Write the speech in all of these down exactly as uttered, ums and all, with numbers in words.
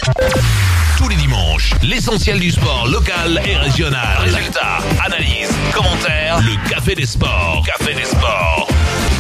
Tous les dimanches, l'essentiel du sport local et régional. Résultats, analyses, commentaires, le Café des Sports. Café des Sports.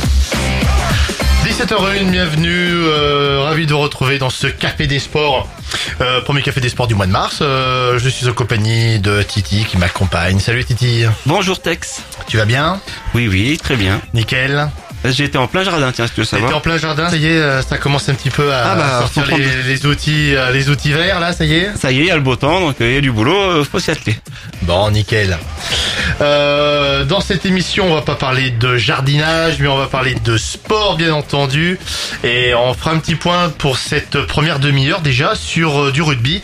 dix-sept heures un, bienvenue, euh, ravi de vous retrouver dans ce Café des Sports, euh, premier Café des Sports du mois de mars. Euh, je suis en compagnie de Titi qui m'accompagne. Salut Titi. Bonjour Tex. Tu vas bien? Oui, oui, très bien. Nickel. J'ai été en plein jardin, tiens, si tu veux savoir. T'étais en plein jardin, ça y est, ça commence un petit peu à Ah bah, sortir faut prendre- les, les outils, euh, les outils verts là, ça y est. Ça y est, il y a le beau temps, donc il y a du boulot, euh, faut s'y atteler. Bon, nickel. Euh, dans cette émission, on va pas parler de jardinage, mais on va parler de sport, bien entendu. Et on fera un petit point pour cette première demi-heure déjà sur euh, du rugby.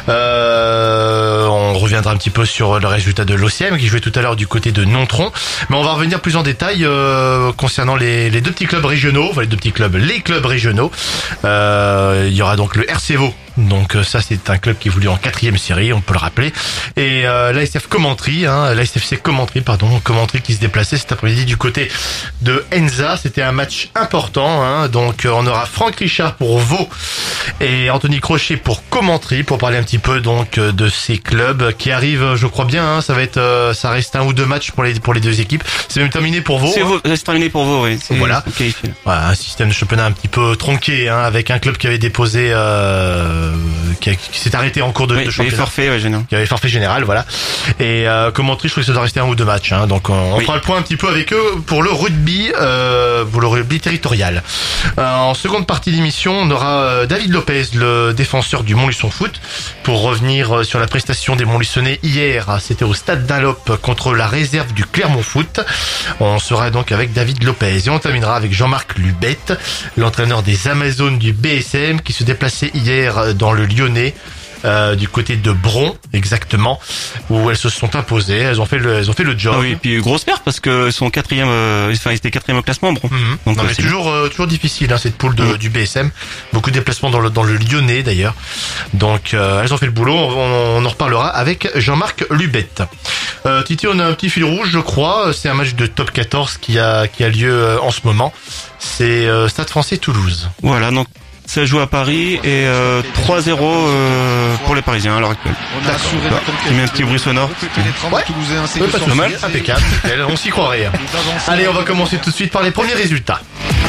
Euh, on reviendra un petit peu sur le résultat de l'O C M qui jouait tout à l'heure du côté de Nontron. Mais on va revenir plus en détail euh, concernant les, les deux petits clubs régionaux, enfin les deux petits clubs, les clubs régionaux. Euh, il y aura donc le R C V O. Donc euh, ça c'est un club qui évolue en quatrième série, on peut le rappeler. Et euh, l'A S F Commentry, hein, l'A S F C Commentry, pardon, Commentry qui se déplaçait cet après-midi du côté de Enza. C'était un match important, hein, donc euh, on aura Franck Richard pour Vaud et Anthony Crochet pour Commentry pour parler un petit peu donc euh, de ces clubs qui arrivent, je crois bien. Hein, ça va être, euh, ça reste un ou deux matchs pour les pour les deux équipes. C'est même terminé pour Vaud. C'est hein. vous, c'est terminé pour vous, oui. C'est- Voilà. c'est qualifié. Voilà, un système de championnat un petit peu tronqué, hein, avec un club qui avait déposé, euh, qui, a- qui s'est arrêté en cours de, Oui, de les championnat. forfaits, ouais, génial. Qui avait forfait général, voilà. Et euh, Commentry, je crois que ça doit rester un ou deux matchs. Hein, donc on, on Oui. fera le point un petit peu avec eux pour le rugby, euh, pour le rugby territorial. Euh, en seconde partie d'émission, on aura euh, David Lopez, le défenseur du Montluçon Foot, pour revenir euh, sur la prestation des Montluçonnais hier. C'était au Stade Dunlop contre la réserve du Clermont Foot. On sera donc avec David Lopez et on terminera avec Jean-Marc Lubette, l'entraîneur des Amazones du B S M, qui se déplaçait hier dans le Lyonnais. Euh, du côté de Bron, exactement, où elles se sont imposées, elles ont fait le, elles ont fait le job. Ah oui, et puis grosse perte parce que son quatrième, euh, enfin, ils étaient quatrième au classement, bon. Mhm. Donc, non, euh, mais c'est toujours, euh, toujours difficile, hein, cette poule de, Mhm. du B S M. Beaucoup de déplacements dans le, dans le Lyonnais, d'ailleurs. Donc, euh, elles ont fait le boulot. On, on en reparlera avec Jean-Marc Lubette. Euh, Titi, on a un petit fil rouge, je crois. C'est un match de top quatorze qui a, qui a lieu euh, en ce moment. C'est euh, Stade Français Toulouse. Voilà, donc ça joue à Paris et euh, trois zéro euh, pour les Parisiens à l'heure actuelle. On a assuré la Bah, conquête. il met un petit bruit sonore. Le côté pénétrant Ouais. des Toulousains, c'est Ouais, que pas de son souci, fierté impeccable, nickel, on s'y croirait. d'avancer. Allez, on va commencer tout de suite par les premiers résultats.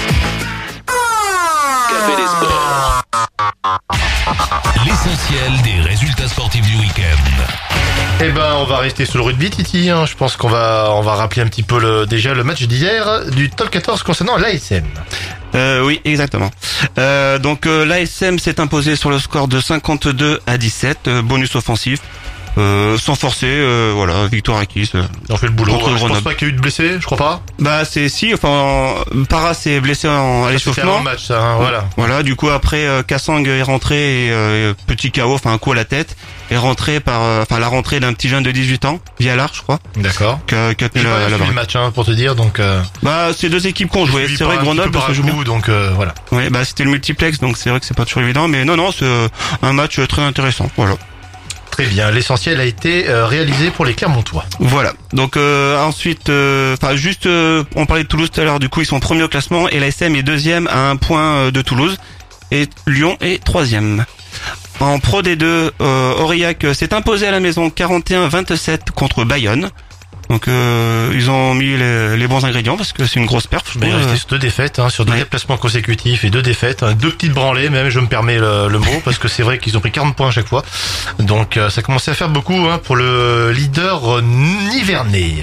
Café des Sports. L'essentiel des résultats sportifs du week-end. Eh ben, on va rester sur le rugby, Titi. Hein. Je pense qu'on va, on va rappeler un petit peu le, déjà le match d'hier du top quatorze concernant l'A S M. Euh, oui, exactement. Euh, donc euh, l'A S M s'est imposé sur le score de cinquante-deux à dix-sept, euh, bonus offensif, euh, sans forcer, euh, voilà, victoire acquise. euh. On fait le boulot. Contre Je pense Grenoble. pas qu'il y a eu de blessés, je crois pas. Bah c'est si, enfin, Para s'est blessé en, à C'était un l'échauffement. match, ça. Hein, voilà. Voilà, du coup après euh, Kassang est rentré et euh, petit K O, enfin un coup à la tête, est rentré par, euh, enfin la rentrée d'un petit jeune de dix-huit ans, Vialard je crois, D'accord. qui a, qui a tenu J'ai pas la, la suivi barre. le match, hein, pour te dire, donc. Euh, Bah c'est deux équipes qui ont joué. suivi C'est par vrai un que petit peu Grenoble par ça un joue bien. coup, donc euh, voilà. Ouais, bah c'était le multiplex, donc c'est vrai que c'est pas toujours évident, mais non non c'est euh, un match euh, très intéressant. Voilà. Très bien. L'essentiel a été euh, réalisé pour les Clermontois. Voilà. Donc euh, ensuite, euh, enfin juste, euh, on parlait de Toulouse tout à l'heure. Du coup, ils sont premiers au classement et l'A S M est deuxième à un point euh, de Toulouse et Lyon est troisième. En Pro D deux, euh, Aurillac euh, s'est imposé à la maison quarante et un à vingt-sept contre Bayonne. Donc euh, ils ont mis les, les bons ingrédients parce que c'est une grosse perf. je Mais il trouve. restait sur deux défaites, hein, sur deux Ouais. déplacements consécutifs et deux défaites, hein, deux petites branlées même, je me permets le, le mot, parce que c'est vrai qu'ils ont pris quarante points à chaque fois. Donc euh, ça commençait à faire beaucoup, hein, pour le leader euh, Nivernais.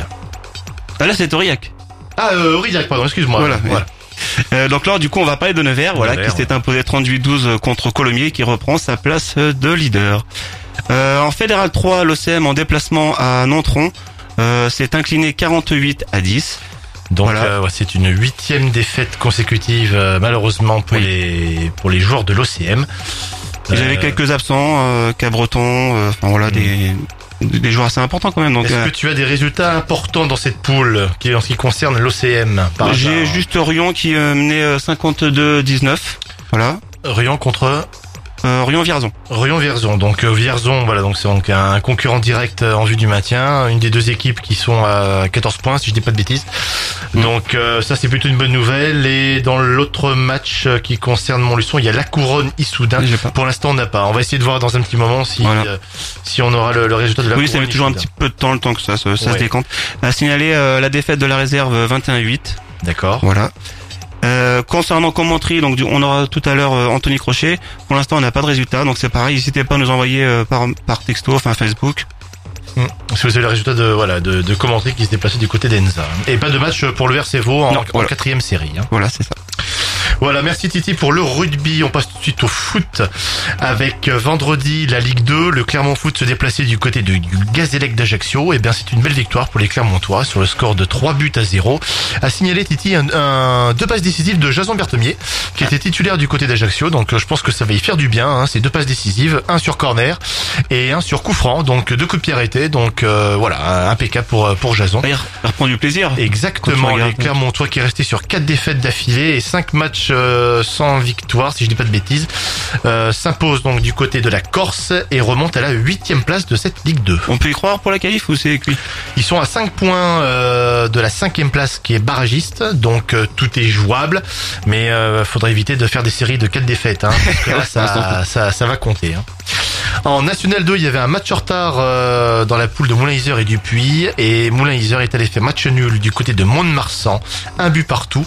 Ah là c'est Aurillac. Ah, euh, Aurillac, pardon, excuse-moi. Voilà. voilà. Euh, donc là, du coup, on va parler de Nevers, voilà, Nevers, qui s'est imposé trente-huit douze contre Colomiers, qui reprend sa place de leader. Euh, en Fédéral trois, l'O C M en déplacement à Nontron euh, s'est incliné quarante-huit à dix. Donc Voilà. euh, ouais, c'est une huitième défaite consécutive, euh, malheureusement pour Oui. les pour les joueurs de l'O C M. Ils Euh, avaient quelques absents, euh, Cabreton, euh, enfin voilà, des des joueurs assez importants quand même. Donc Est-ce euh, que tu as des résultats importants dans cette poule qui en ce qui concerne l'O C M par j'ai hasard juste Orion qui euh, menait euh, cinquante-deux dix-neuf. Voilà. Rion contre Euh, Rion-Vierzon. Rion-Vierzon. Donc euh, Vierzon, voilà, donc c'est donc un concurrent direct euh, en vue du maintien. Une des deux équipes qui sont à quatorze points, si je dis pas de bêtises. Mmh. Donc euh, ça c'est plutôt une bonne nouvelle. Et dans l'autre match euh, qui concerne Montluçon, il y a La Couronne Issoudun. Pour l'instant on n'a pas. On va essayer de voir dans un petit moment si voilà. euh, si on aura le, le résultat de La oui, Couronne. Oui, ça met toujours un petit peu de temps, le temps que ça, ça, ça ouais. se décante. On a signalé euh, la défaite de la réserve vingt et un à huit. D'accord. Voilà. Euh, concernant Commentry, donc on aura tout à l'heure euh, Anthony Crochet. Pour l'instant, on n'a pas de résultat, donc c'est pareil. N'hésitez pas à nous envoyer euh, par par texto, enfin Facebook. Mmh. Si vous avez le résultat de voilà de, de Commentry qui se déplaçait du côté d'Enza. Et pas de match pour le R C Vaux en, non, voilà. en quatrième série. Hein. Voilà, c'est ça. Voilà, merci Titi pour le rugby. On passe tout de suite au foot avec vendredi la Ligue deux. Le Clermont Foot se déplaçait du côté de, du Gazélec d'Ajaccio. Et bien c'est une belle victoire pour les Clermontois sur le score de trois buts à zéro. A signalé Titi un, un deux passes décisives de Jason Berthemier qui était titulaire du côté d'Ajaccio. Donc je pense que ça va y faire du bien. Hein. C'est deux passes décisives, un sur corner et un sur coup franc. Donc deux coups de pied arrêtés. Donc euh, voilà, impeccable pour pour Jason. Il reprend du plaisir. Exactement. Les Clermontois qui est resté sur quatre défaites d'affilée et cinq matchs Euh, sans victoire, si je dis pas de bêtises, euh, s'impose donc du côté de la Corse et remonte à la huitième place de cette Ligue deux. On peut y croire pour la qualif ou c'est cuit? Ils sont à cinq points euh, de la cinquième place qui est barragiste, donc euh, tout est jouable, mais euh, faudrait éviter de faire des séries de quatre défaites, hein, parce que là ça, ça, ça va compter. Hein. En National deux, il y avait un match en retard euh, dans la poule de Moulin-Isère et Dupuis, et Moulin-Isère est allé faire match nul du côté de Mont-de-Marsan, un but partout.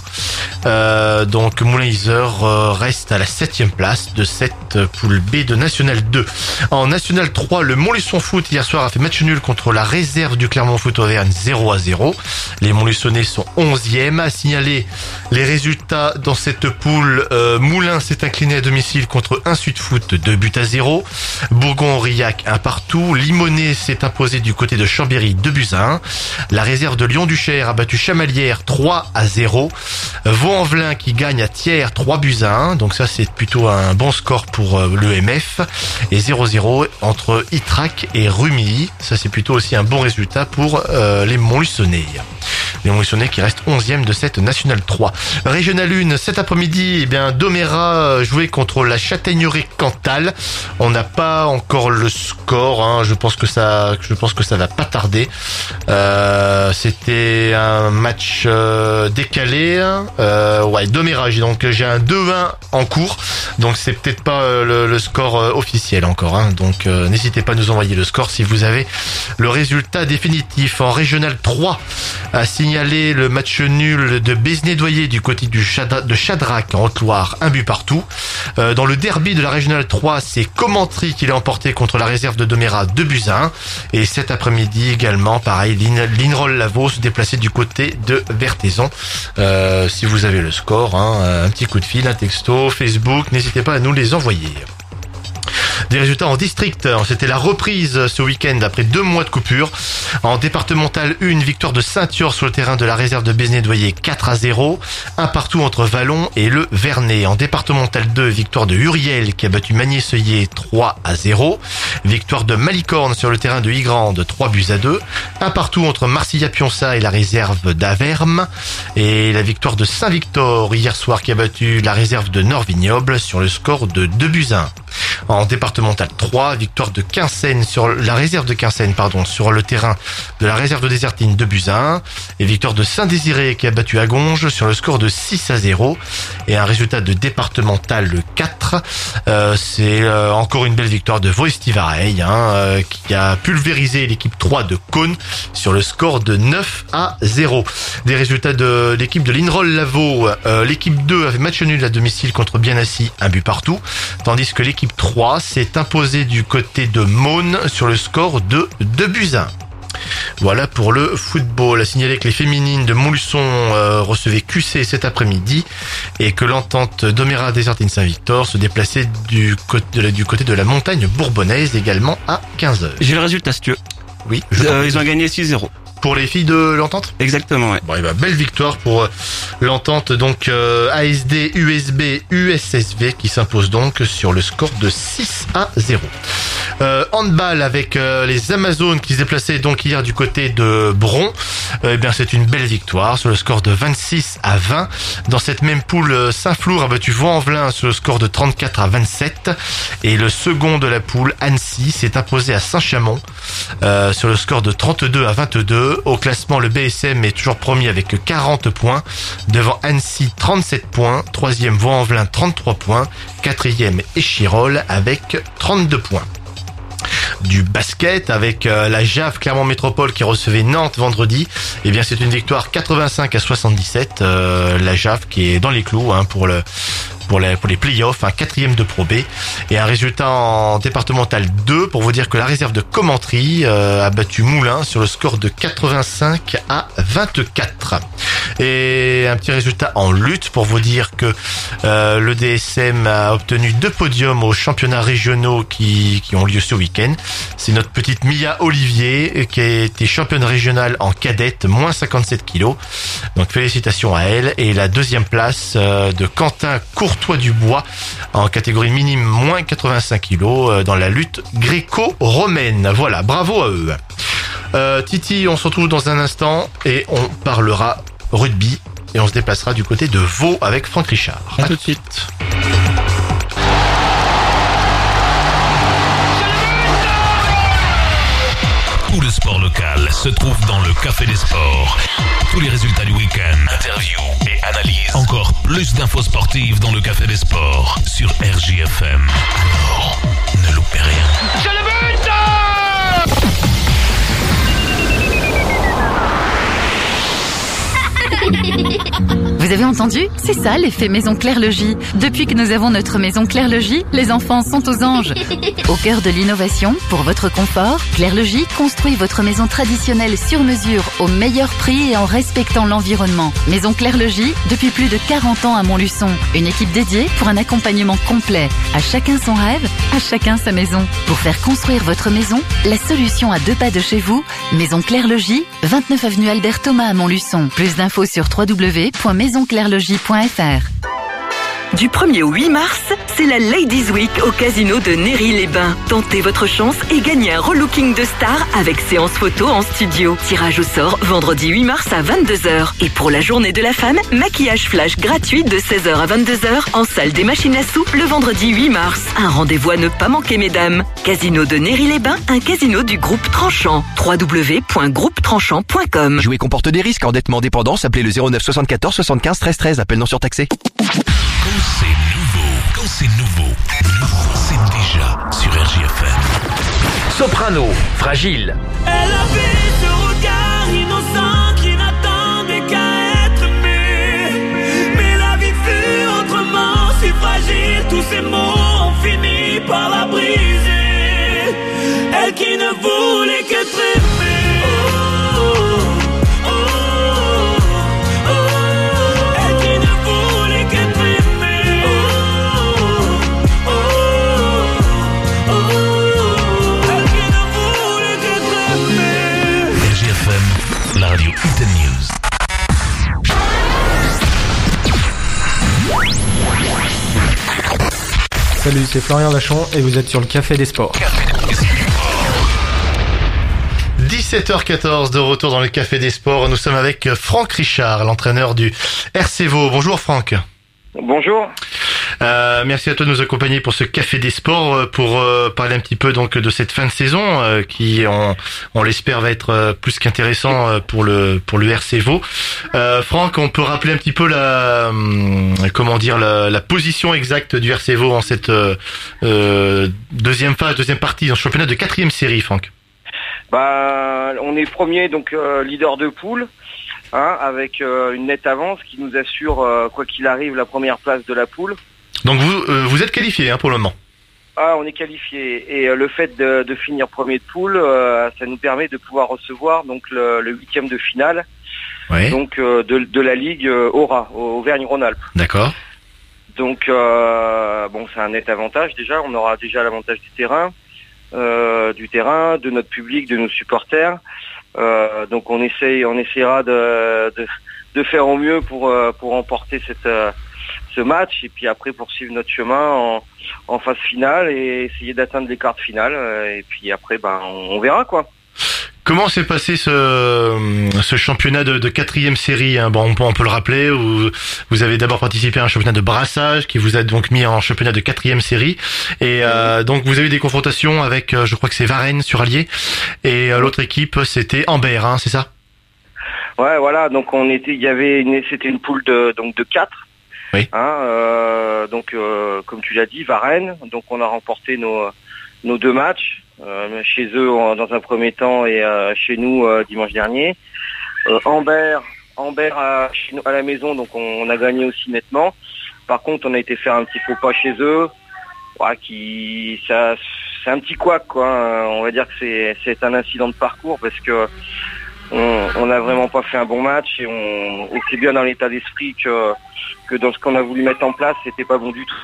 Euh, donc Moulin-Isère euh, reste à la septième place de cette poule B de National deux. En National trois, le Montluçon Foot hier soir a fait match nul contre la réserve du Clermont Foot Auvergne zéro à zéro. Les Montluçonnais sont onzième. À signaler les résultats dans cette poule, euh, Moulins s'est incliné à domicile contre un Sud Foot deux buts à zéro. Bourgon-Aurillac un partout. Limonest s'est imposé du côté de Chambéry deux buts à un. La réserve de Lyon-Duchère a battu Chamalières trois à zéro. Vaux-en-Velin qui gagne à Thiers trois buts à un. Donc ça c'est plutôt un bon score pour l'E M F. Et zéro zéro entre Ytrac et Rumilly. Ça c'est plutôt aussi un bon résultat pour euh, les Montluçonnais. Les Montluçonnais qui restent onzième de cette National trois. Régional un, cet après-midi, eh bien Domérat jouait contre la Châtaigneraie Cantal. On n'a pas encore le score, hein. Je pense que ça, je pense que ça va pas tarder. Euh, c'était un match euh, décalé. Euh, ouais, Domérat. Donc j'ai un deux un en cours. Donc c'est peut-être pas euh, le, le score euh, officiel encore. Hein. Donc euh, n'hésitez pas à nous envoyer le score si vous avez le résultat définitif. En Régional trois, a signalé le match nul de Besnédoyer du côté du Chadra, de Chadrac en Haute-Loire, un but partout. Euh, dans le derby de la Régional trois, c'est Commentry qui l'a emporté contre la réserve de Domérat deux buts à un. Et cet après-midi également, pareil, Linerolles-Lavaux se déplaçait du côté de Vertaison. Euh, si vous avez le score, hein, un petit coup de fil, un texto, Facebook, n'hésitez pas à nous les envoyer. Des résultats en district, c'était la reprise ce week-end après deux mois de coupure. En départemental un, victoire de Saint-Yor sur le terrain de la réserve de Besnédoyer quatre à zéro. Un partout entre Vallon et le Vernet. En départemental deux, victoire de Uriel qui a battu Magné-Seuillé trois à zéro. Victoire de Malicorne sur le terrain de Ygrande trois buts à deux. Un partout entre Marcilla-Pionça et la réserve d'Averme. Et la victoire de Saint-Victor hier soir qui a battu la réserve de Nord-Vignoble sur le score de deux buts à un. En départemental trois, victoire de Quinssaines sur la réserve de Quinssaines, pardon, sur le terrain de la réserve de Désertine deux buts à un. Et victoire de Saint-Désiré qui a battu Agonge sur le score de six à zéro. Et un résultat de départemental quatre. Euh, c'est euh, encore une belle victoire de Voestivareil, hein, euh, qui a pulvérisé l'équipe trois de Cône sur le score de neuf à zéro. Des résultats de l'équipe de Linerolles-Lavaux. Euh, l'équipe deux avait match nul à domicile contre Bienassi, un but partout. Tandis que l'équipe trois s'est imposée du côté de Maune sur le score de deux buts à un. Voilà pour le football. À signaler que les féminines de Montluçon euh, recevaient Q C cet après-midi et que l'entente Domérat Désertine Saint-Victor se déplaçait du côté de la, du côté de la montagne bourbonnaise également à quinze heures. J'ai le résultat, si tu veux. Oui. Euh, ils ont gagné six zéro. Pour les filles de l'entente ? Exactement, ouais. Bon, et bah, belle victoire pour euh, l'entente, donc euh, A S D, U S B, U S S V qui s'impose donc sur le score de six à zéro. Euh, handball avec euh, les Amazones qui se déplaçaient donc hier du côté de Bron. Euh, eh bien, c'est une belle victoire sur le score de vingt-six à vingt. Dans cette même poule, Saint-Flour a battu Vaux-en-Velin sur le score de trente-quatre à vingt-sept. Et le second de la poule, Annecy, s'est imposé à Saint-Chamond euh, sur le score de trente-deux à vingt-deux. Au classement, le B S M est toujours premier avec quarante points. Devant Annecy, trente-sept points. Troisième, Vaux-en-Velin, trente-trois points. Quatrième, Échirolles avec trente-deux points. Du basket avec euh, la J A V Clermont Métropole qui recevait Nantes vendredi. Eh bien, c'est une victoire quatre-vingt-cinq à soixante-dix-sept. Euh, la J A V qui est dans les clous hein, pour le pour les pour les playoffs, un quatrième de Pro B et un résultat en départemental deux pour vous dire que la réserve de Commentry euh, a battu Moulins sur le score de quatre-vingt-cinq à vingt-quatre. Et un petit résultat en lutte pour vous dire que euh, le D S M a obtenu deux podiums aux championnats régionaux qui qui ont lieu ce week-end. C'est notre petite Mia Olivier qui a été championne régionale en cadette, moins cinquante-sept kilos. Donc félicitations à elle. Et la deuxième place euh, de Quentin Courtois-Dubois en catégorie minime, moins quatre-vingt-cinq kilos euh, dans la lutte gréco-romaine. Voilà, bravo à eux. Euh, Titi, on se retrouve dans un instant et on parlera rugby et on se déplacera du côté de Vaud avec Franck Richard. À, à tout de suite. Tout le sport local se trouve dans le Café des Sports. Tous les résultats du week-end, interviews et analyses. Encore plus d'infos sportives dans le Café des Sports sur R J F M. Alors, ne loupez rien. C'est le but! Vous avez entendu? C'est ça l'effet Maison Claire Logis. Depuis que nous avons notre Maison Claire Logis, les enfants sont aux anges. Au cœur de l'innovation, pour votre confort, Claire Logis construit votre maison traditionnelle sur mesure au meilleur prix et en respectant l'environnement. Maison Claire Logis, depuis plus de quarante ans à Montluçon. Une équipe dédiée pour un accompagnement complet. À chacun son rêve, à chacun sa maison. Pour faire construire votre maison, la solution à deux pas de chez vous, Maison Claire Logis, vingt-neuf avenue Albert Thomas à Montluçon. Plus d'infos sur w w w point maison claire logis point f r. Du premier au huit mars, c'est la Ladies Week au casino de Néry-les-Bains. Tentez votre chance et gagnez un relooking de star avec séance photo en studio. Tirage au sort vendredi huit mars à vingt-deux heures. Et pour la journée de la femme, maquillage flash gratuit de seize heures à vingt-deux heures en salle des machines à sous le vendredi huit mars. Un rendez-vous à ne pas manquer, mesdames. Casino de Néry-les-Bains, un casino du groupe Tranchant. w w w point groupe tranchant point com. Jouer comporte des risques. Endettement dépendance. Appelez le zéro neuf soixante-quatorze soixante-quinze treize treize. Appel non surtaxé. Quand c'est nouveau, quand c'est nouveau, nouveau, c'est déjà sur R J F M. Soprano, Fragile. Elle avait ce regard innocent qui n'attendait qu'à être aimé. Mais la vie fut autrement si fragile. Tous ces mots ont fini par la briser. Elle qui ne voulait qu'être aimée. Oh, oh, oh, oh. Elle qui ne voulait qu'être aimée. Oh, oh, oh, oh. Elle qui ne voulait qu'être aimée. R J F M, la radio Hit News. Salut, c'est Florian Vachon et vous êtes sur le Café des Sports. dix-sept heures quatorze de retour dans le Café des Sports. Nous sommes avec Franck Richard, l'entraîneur du R C Vaud. Bonjour Franck. Bonjour. Euh, merci à toi de nous accompagner pour ce Café des Sports, pour euh, parler un petit peu donc de cette fin de saison euh, qui, on, on l'espère, va être euh, plus qu'intéressant euh, pour le pour le R C Vaud. Euh, Franck, on peut rappeler un petit peu la euh, comment dire la, la position exacte du R C Vaud en cette euh, euh, deuxième phase, deuxième partie dans le championnat de quatrième série, Franck. Bah, on est premier, donc euh, leader de poule, hein, avec euh, une nette avance qui nous assure, euh, quoi qu'il arrive, la première place de la poule. Donc vous euh, vous êtes qualifié hein, pour le moment. Ah, on est qualifié et euh, le fait de, de finir premier de poule, euh, ça nous permet de pouvoir recevoir donc le, le huitième de finale, ouais. donc euh, de, de la Ligue euh, Aura, Auvergne-Rhône-Alpes. D'accord. Donc euh, bon, c'est un net avantage déjà. On aura déjà l'avantage du terrain. Euh, du terrain, de notre public, de nos supporters. Euh, donc on essaye, on essaiera de, de, de faire au mieux pour euh, pour remporter cette euh, ce match et puis après poursuivre notre chemin en, en phase finale et essayer d'atteindre les quarts de finale. Et puis après, ben, on verra quoi. Comment s'est passé ce, ce championnat de, de quatrième série, hein? Bon, on peut, on peut le rappeler. Vous, vous avez d'abord participé à un championnat de brassage qui vous a donc mis en championnat de quatrième série. Et euh, donc vous avez eu des confrontations avec, je crois que c'est Varennes sur Allier. Et euh, l'autre équipe, c'était Amber, hein, c'est ça? Ouais, voilà. Donc on était, il y avait, une, c'était une poule de donc de quatre. Oui. Hein, euh, donc euh, comme tu l'as dit, Varennes. Donc on a remporté nos nos deux matchs. Euh, chez eux en, dans un premier temps et euh, chez nous euh, dimanche dernier. Euh, Amber, Amber à, chez nous, à la maison, donc on, on a gagné aussi nettement. Par contre, on a été faire un petit faux pas chez eux. Ouais, qui, ça, c'est un petit couac, quoi. On va dire que c'est, c'est un incident de parcours parce que on, on a vraiment pas fait un bon match et on, on sait bien dans l'état d'esprit que que dans ce qu'on a voulu mettre en place, c'était pas bon du tout.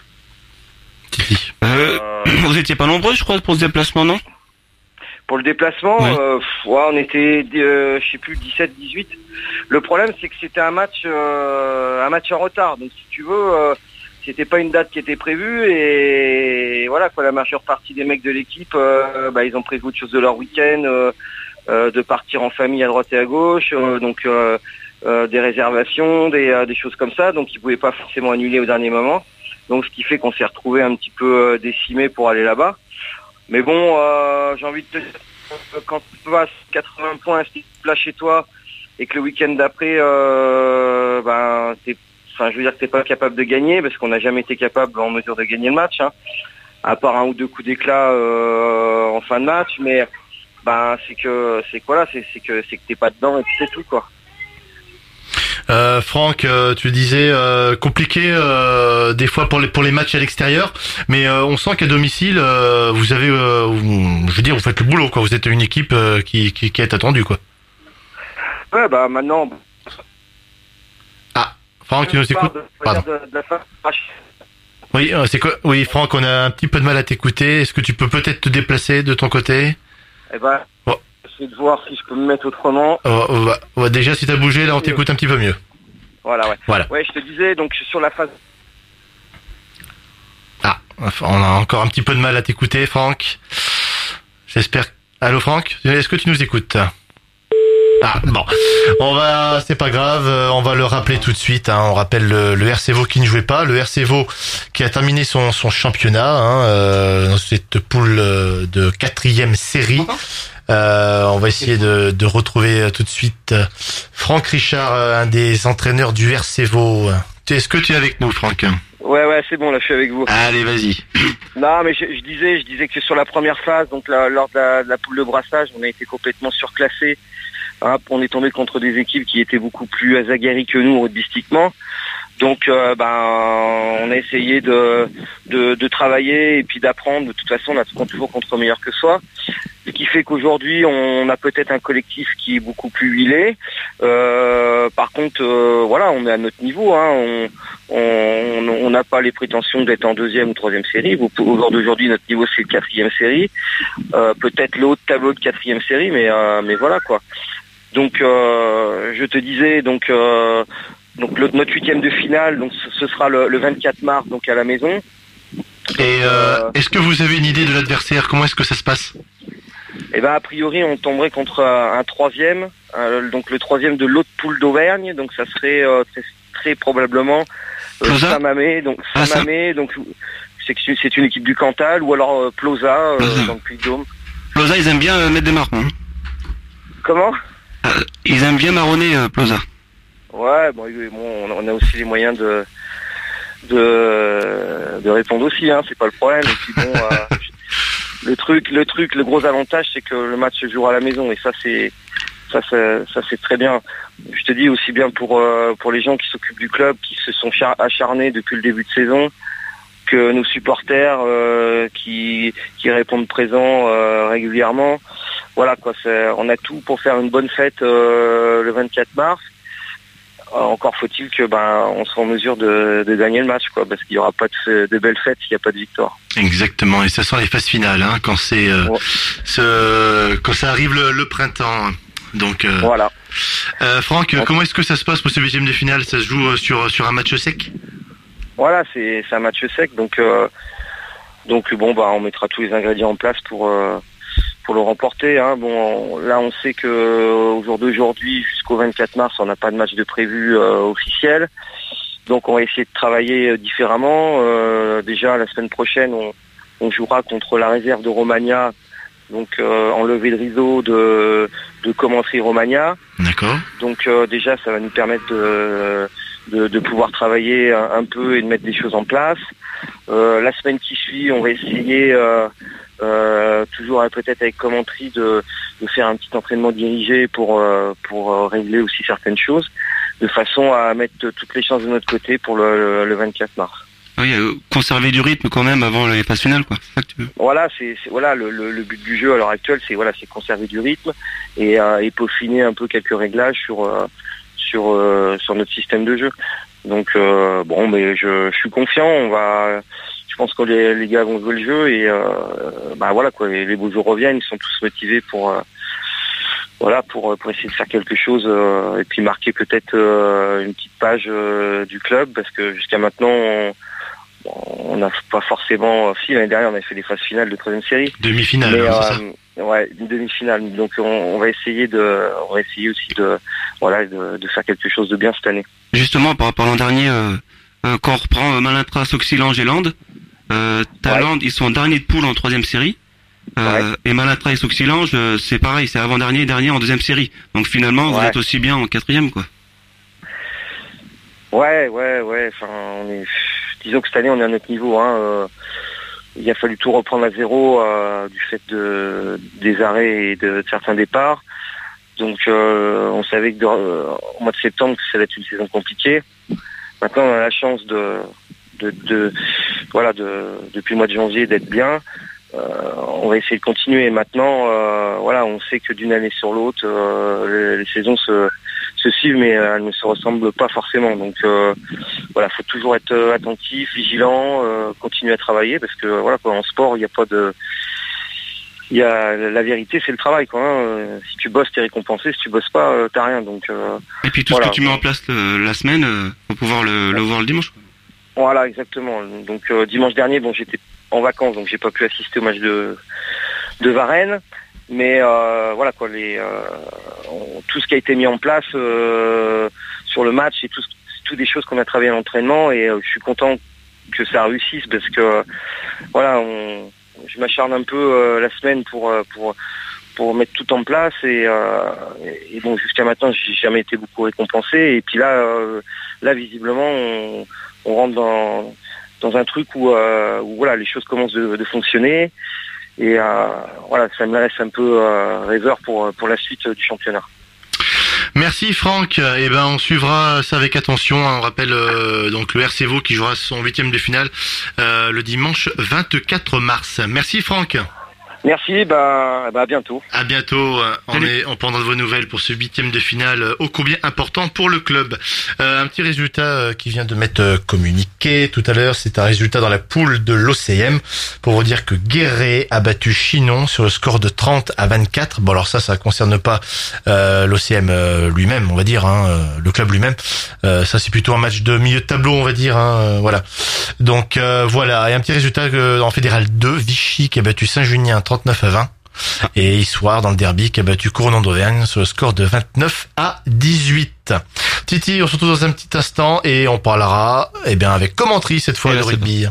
Euh, vous étiez pas nombreux, je crois, pour ce déplacement, non? Pour le déplacement, oui. euh, pff, ouais, on était, euh, je sais plus, dix-sept, dix-huit. Le problème, c'est que c'était un match, euh, un match en retard. Donc, si tu veux, euh, c'était pas une date qui était prévue et voilà, quoi, la majeure partie des mecs de l'équipe, euh, bah, ils ont prévu autre chose de leur week-end, euh, euh, de partir en famille à droite et à gauche, euh, donc euh, euh, des réservations, des, euh, des choses comme ça. Donc, ils pouvaient pas forcément annuler au dernier moment. Donc, ce qui fait qu'on s'est retrouvé un petit peu décimé pour aller là-bas. Mais bon, euh, j'ai envie de te dire, quand tu passes quatre-vingts points là chez toi et que le week-end d'après, euh, ben, t'es, enfin, je veux dire que t'es pas capable de gagner parce qu'on n'a jamais été capable en mesure de gagner le match, hein, à part un ou deux coups d'éclat euh, en fin de match. Mais ben, c'est que, c'est quoi là, c'est, c'est que, c'est que t'es pas dedans et puis c'est tout quoi. Euh, Franck, euh, tu disais euh, compliqué euh, des fois pour les pour les matchs à l'extérieur, mais euh, on sent qu'à domicile euh, vous avez, euh, vous, je veux dire, vous faites le boulot quoi. Vous êtes une équipe euh, qui, qui qui est attendue quoi. Ouais bah maintenant. Ah, Franck, tu nous écoutes? Pardon. De, de la fin. Oui, euh, c'est quoi? Oui, Franck, on a un petit peu de mal à t'écouter. Est-ce que tu peux peut-être te déplacer de ton côté? Eh ben. Oh. Essayer de voir si je peux me mettre autrrement. Oh, oh, bah, oh, déjà, si t'as bougé, là, on t'écoute un petit peu mieux. Voilà, ouais. Voilà. Ouais, je te disais, donc sur la phase. Ah, on a encore un petit peu de mal à t'écouter, Franck. J'espère. Allô, Franck, est-ce que tu nous écoutes? Ah, bon. On va, c'est pas grave, on va le rappeler tout de suite, hein. On rappelle le, le R C Vaux qui ne jouait pas, le R C Vaux qui a terminé son, son championnat, hein, euh, dans cette poule de quatrième série. Euh, on va essayer de, de retrouver tout de suite Franck Richard, un des entraîneurs du R C Vaux. Est-ce que tu es avec nous, Franck? Ouais, ouais, c'est bon, là, je suis avec vous. Allez, vas-y. Non, mais je, je disais, je disais que sur la première phase, donc là, lors de la, de la poule de brassage, on a été complètement surclassé. Hein, on est tombé contre des équipes qui étaient beaucoup plus aguerries que nous rugbystiquement. Donc, euh, ben, on a essayé de, de, de travailler et puis d'apprendre. De toute façon, on apprend toujours contre meilleur que soi. Ce qui fait qu'aujourd'hui, on a peut-être un collectif qui est beaucoup plus huilé. Euh, par contre, euh, voilà, on est à notre niveau. Hein, on on n'a pas les prétentions d'être en deuxième ou troisième série. Au jour d'aujourd'hui, notre niveau c'est quatrième série. Euh, peut-être le haut de tableau de quatrième série, mais euh, mais voilà quoi. Donc, euh, je te disais donc. Euh, Donc le, notre huitième de finale, donc ce, ce sera le, le vingt-quatre mars, donc à la maison. Et euh, euh, est-ce que vous avez une idée de l'adversaire? Comment est-ce que ça se passe? Eh ben a priori, on tomberait contre un, un troisième, euh, donc le troisième de l'autre poule d'Auvergne, donc ça serait euh, très, très probablement euh, Saint-Mamé, donc ah, Saint-Mamé, donc c'est c'est une équipe du Cantal, ou alors euh, Ploza euh, dans le Puy-de-Dôme. Ploza, ils aiment bien euh, mettre des marrons. Hein. Comment? euh, Ils aiment bien marronner euh, Ploza. Ouais, bon, bon, on a aussi les moyens de de, de répondre aussi, hein, c'est pas le problème. Et puis bon, euh, le truc, le truc, le gros avantage, c'est que le match se joue à la maison, et ça c'est ça, c'est, ça c'est très bien. Je te dis aussi bien pour euh, pour les gens qui s'occupent du club, qui se sont acharnés depuis le début de saison, que nos supporters euh, qui qui répondent présents euh, régulièrement. Voilà quoi, c'est, on a tout pour faire une bonne fête euh, le vingt-quatre mars. Encore faut-il que ben on soit en mesure de, de gagner le match quoi, parce qu'il y aura pas de, de belles fêtes s'il n'y a pas de victoire. Exactement, et ça sent les phases finales hein, quand c'est euh, ouais. ce, quand ça arrive le, le printemps. Donc euh, voilà. Euh, Franck, ouais. Comment est-ce que ça se passe pour ce huitième de finale? Ça se joue sur sur un match sec? Voilà, c'est, c'est un match sec, donc euh, donc bon bah on mettra tous les ingrédients en place pour euh, pour le remporter. Hein. Bon, on, là on sait que euh, au jour d'aujourd'hui, jusqu'au vingt-quatre mars, on n'a pas de match de prévu euh, officiel. Donc on va essayer de travailler euh, différemment. Euh, déjà la semaine prochaine, on, on jouera contre la réserve de Romagna. Donc euh, enlever le rideau de de commencer Romagna. D'accord. Donc euh, déjà ça va nous permettre de de, de pouvoir travailler un, un peu et de mettre des choses en place. Euh, la semaine qui suit, on va essayer euh, euh, toujours euh, peut-être avec commentary de de faire un petit entraînement dirigé pour euh, pour euh, régler aussi certaines choses, de façon à mettre toutes les chances de notre côté pour le, le, le vingt-quatre mars. Oui, euh, conserver du rythme quand même avant les phases finales, quoi. C'est ça que tu veux. Voilà, c'est, c'est voilà le, le, le but du jeu à l'heure actuelle, c'est voilà, c'est conserver du rythme et, euh, et peaufiner un peu quelques réglages sur euh, sur euh, sur notre système de jeu. Donc euh, bon, mais je, je suis confiant. On va, je pense que les, les gars vont jouer le jeu et euh, bah voilà quoi, les, les beaux jours reviennent. Ils sont tous motivés pour euh, voilà pour pour essayer de faire quelque chose euh, et puis marquer peut-être euh, une petite page euh, du club, parce que jusqu'à maintenant on, on n'a pas forcément... Si, l'année dernière, on avait fait des phases finales de troisième série. Demi-finale, mais, c'est euh, ça. Ouais, une demi-finale. Donc, on, on va essayer de, on va essayer aussi de, voilà, de, de faire quelque chose de bien cette année. Justement, par rapport à l'an dernier, euh, euh, quand on reprend euh, Malintras, Auxillange et Land, euh, t'as Ouais. Land, ils sont en dernier de poule en troisième série. Euh, Ouais. Et Malintras et Auxillange, euh, c'est pareil, c'est avant-dernier et dernier en deuxième série. Donc finalement, vous Ouais. êtes aussi bien en quatrième, quoi. Ouais, ouais, ouais. Enfin, on est. Disons que cette année, on est à notre niveau. Hein. Euh, il a fallu tout reprendre à zéro euh, du fait de des arrêts et de, de certains départs. Donc, euh, on savait que de, euh, au mois de septembre, ça allait être une saison compliquée. Maintenant, on a la chance de, de, de voilà, de depuis le mois de janvier d'être bien. Euh, on va essayer de continuer. Maintenant, euh, voilà, on sait que d'une année sur l'autre, euh, les, les saisons se se suivent, mais euh, elles ne se ressemblent pas forcément. Donc euh, voilà, faut toujours être euh, attentif, vigilant, euh, continuer à travailler, parce que voilà, quoi, en sport, il n'y a pas de, il y a la vérité, c'est le travail, quoi. Hein. Si tu bosses, t'es récompensé. Si tu bosses pas, euh, t'as rien. Donc euh, Et puis tout voilà. ce que tu mets en place le- la semaine, euh, faut pouvoir le, le voir le dimanche, quoi. Voilà, exactement. Donc euh, dimanche dernier, bon, j'étais en vacances, donc j'ai pas pu assister au match de de Varennes. Mais euh, voilà quoi, les euh, on- tout ce qui a été mis en place euh, sur le match, et tout, tout des choses qu'on a travaillé à l'entraînement, et euh, je suis content que ça réussisse, parce que euh, voilà, on, je m'acharne un peu euh, la semaine pour euh, pour pour mettre tout en place, et, euh, et, et bon, jusqu'à maintenant, j'ai jamais été beaucoup récompensé, et puis là, euh, là visiblement, on, on rentre dans dans un truc où, euh, où voilà, les choses commencent de, de fonctionner. Et euh, voilà, ça me laisse un peu euh, rêveur pour pour la suite euh, du championnat. Merci Franck. Eh ben on suivra ça avec attention. On rappelle euh, donc le R C Vaud qui jouera son huitième de finale euh, le dimanche vingt-quatre mars. Merci Franck. Merci, bah, bah à bientôt. À bientôt. euh, On Salut. est en prendra de vos nouvelles pour ce huitième de finale euh, ô combien important pour le club. Euh, un petit résultat euh, qui vient de m'être euh, communiqué tout à l'heure, c'est un résultat dans la poule de l'O C M pour vous dire que Guéret a battu Chinon sur le score de trente à vingt-quatre. Bon alors ça, ça concerne pas euh, l'O C M euh, lui-même, on va dire, hein, euh, le club lui-même. Euh, ça c'est plutôt un match de milieu de tableau, on va dire. Hein, euh, voilà. Donc euh, voilà, et un petit résultat euh, en Fédéral deux, Vichy qui a battu Saint-Junien trente-neuf à vingt. Et Issoire dans le derby qui a battu Couronnement d'Auvergne sur le score de vingt-neuf à dix-huit. Titi, on se retrouve dans un petit instant et on parlera, eh bien, avec commentary cette fois Et là, de c'est rugby.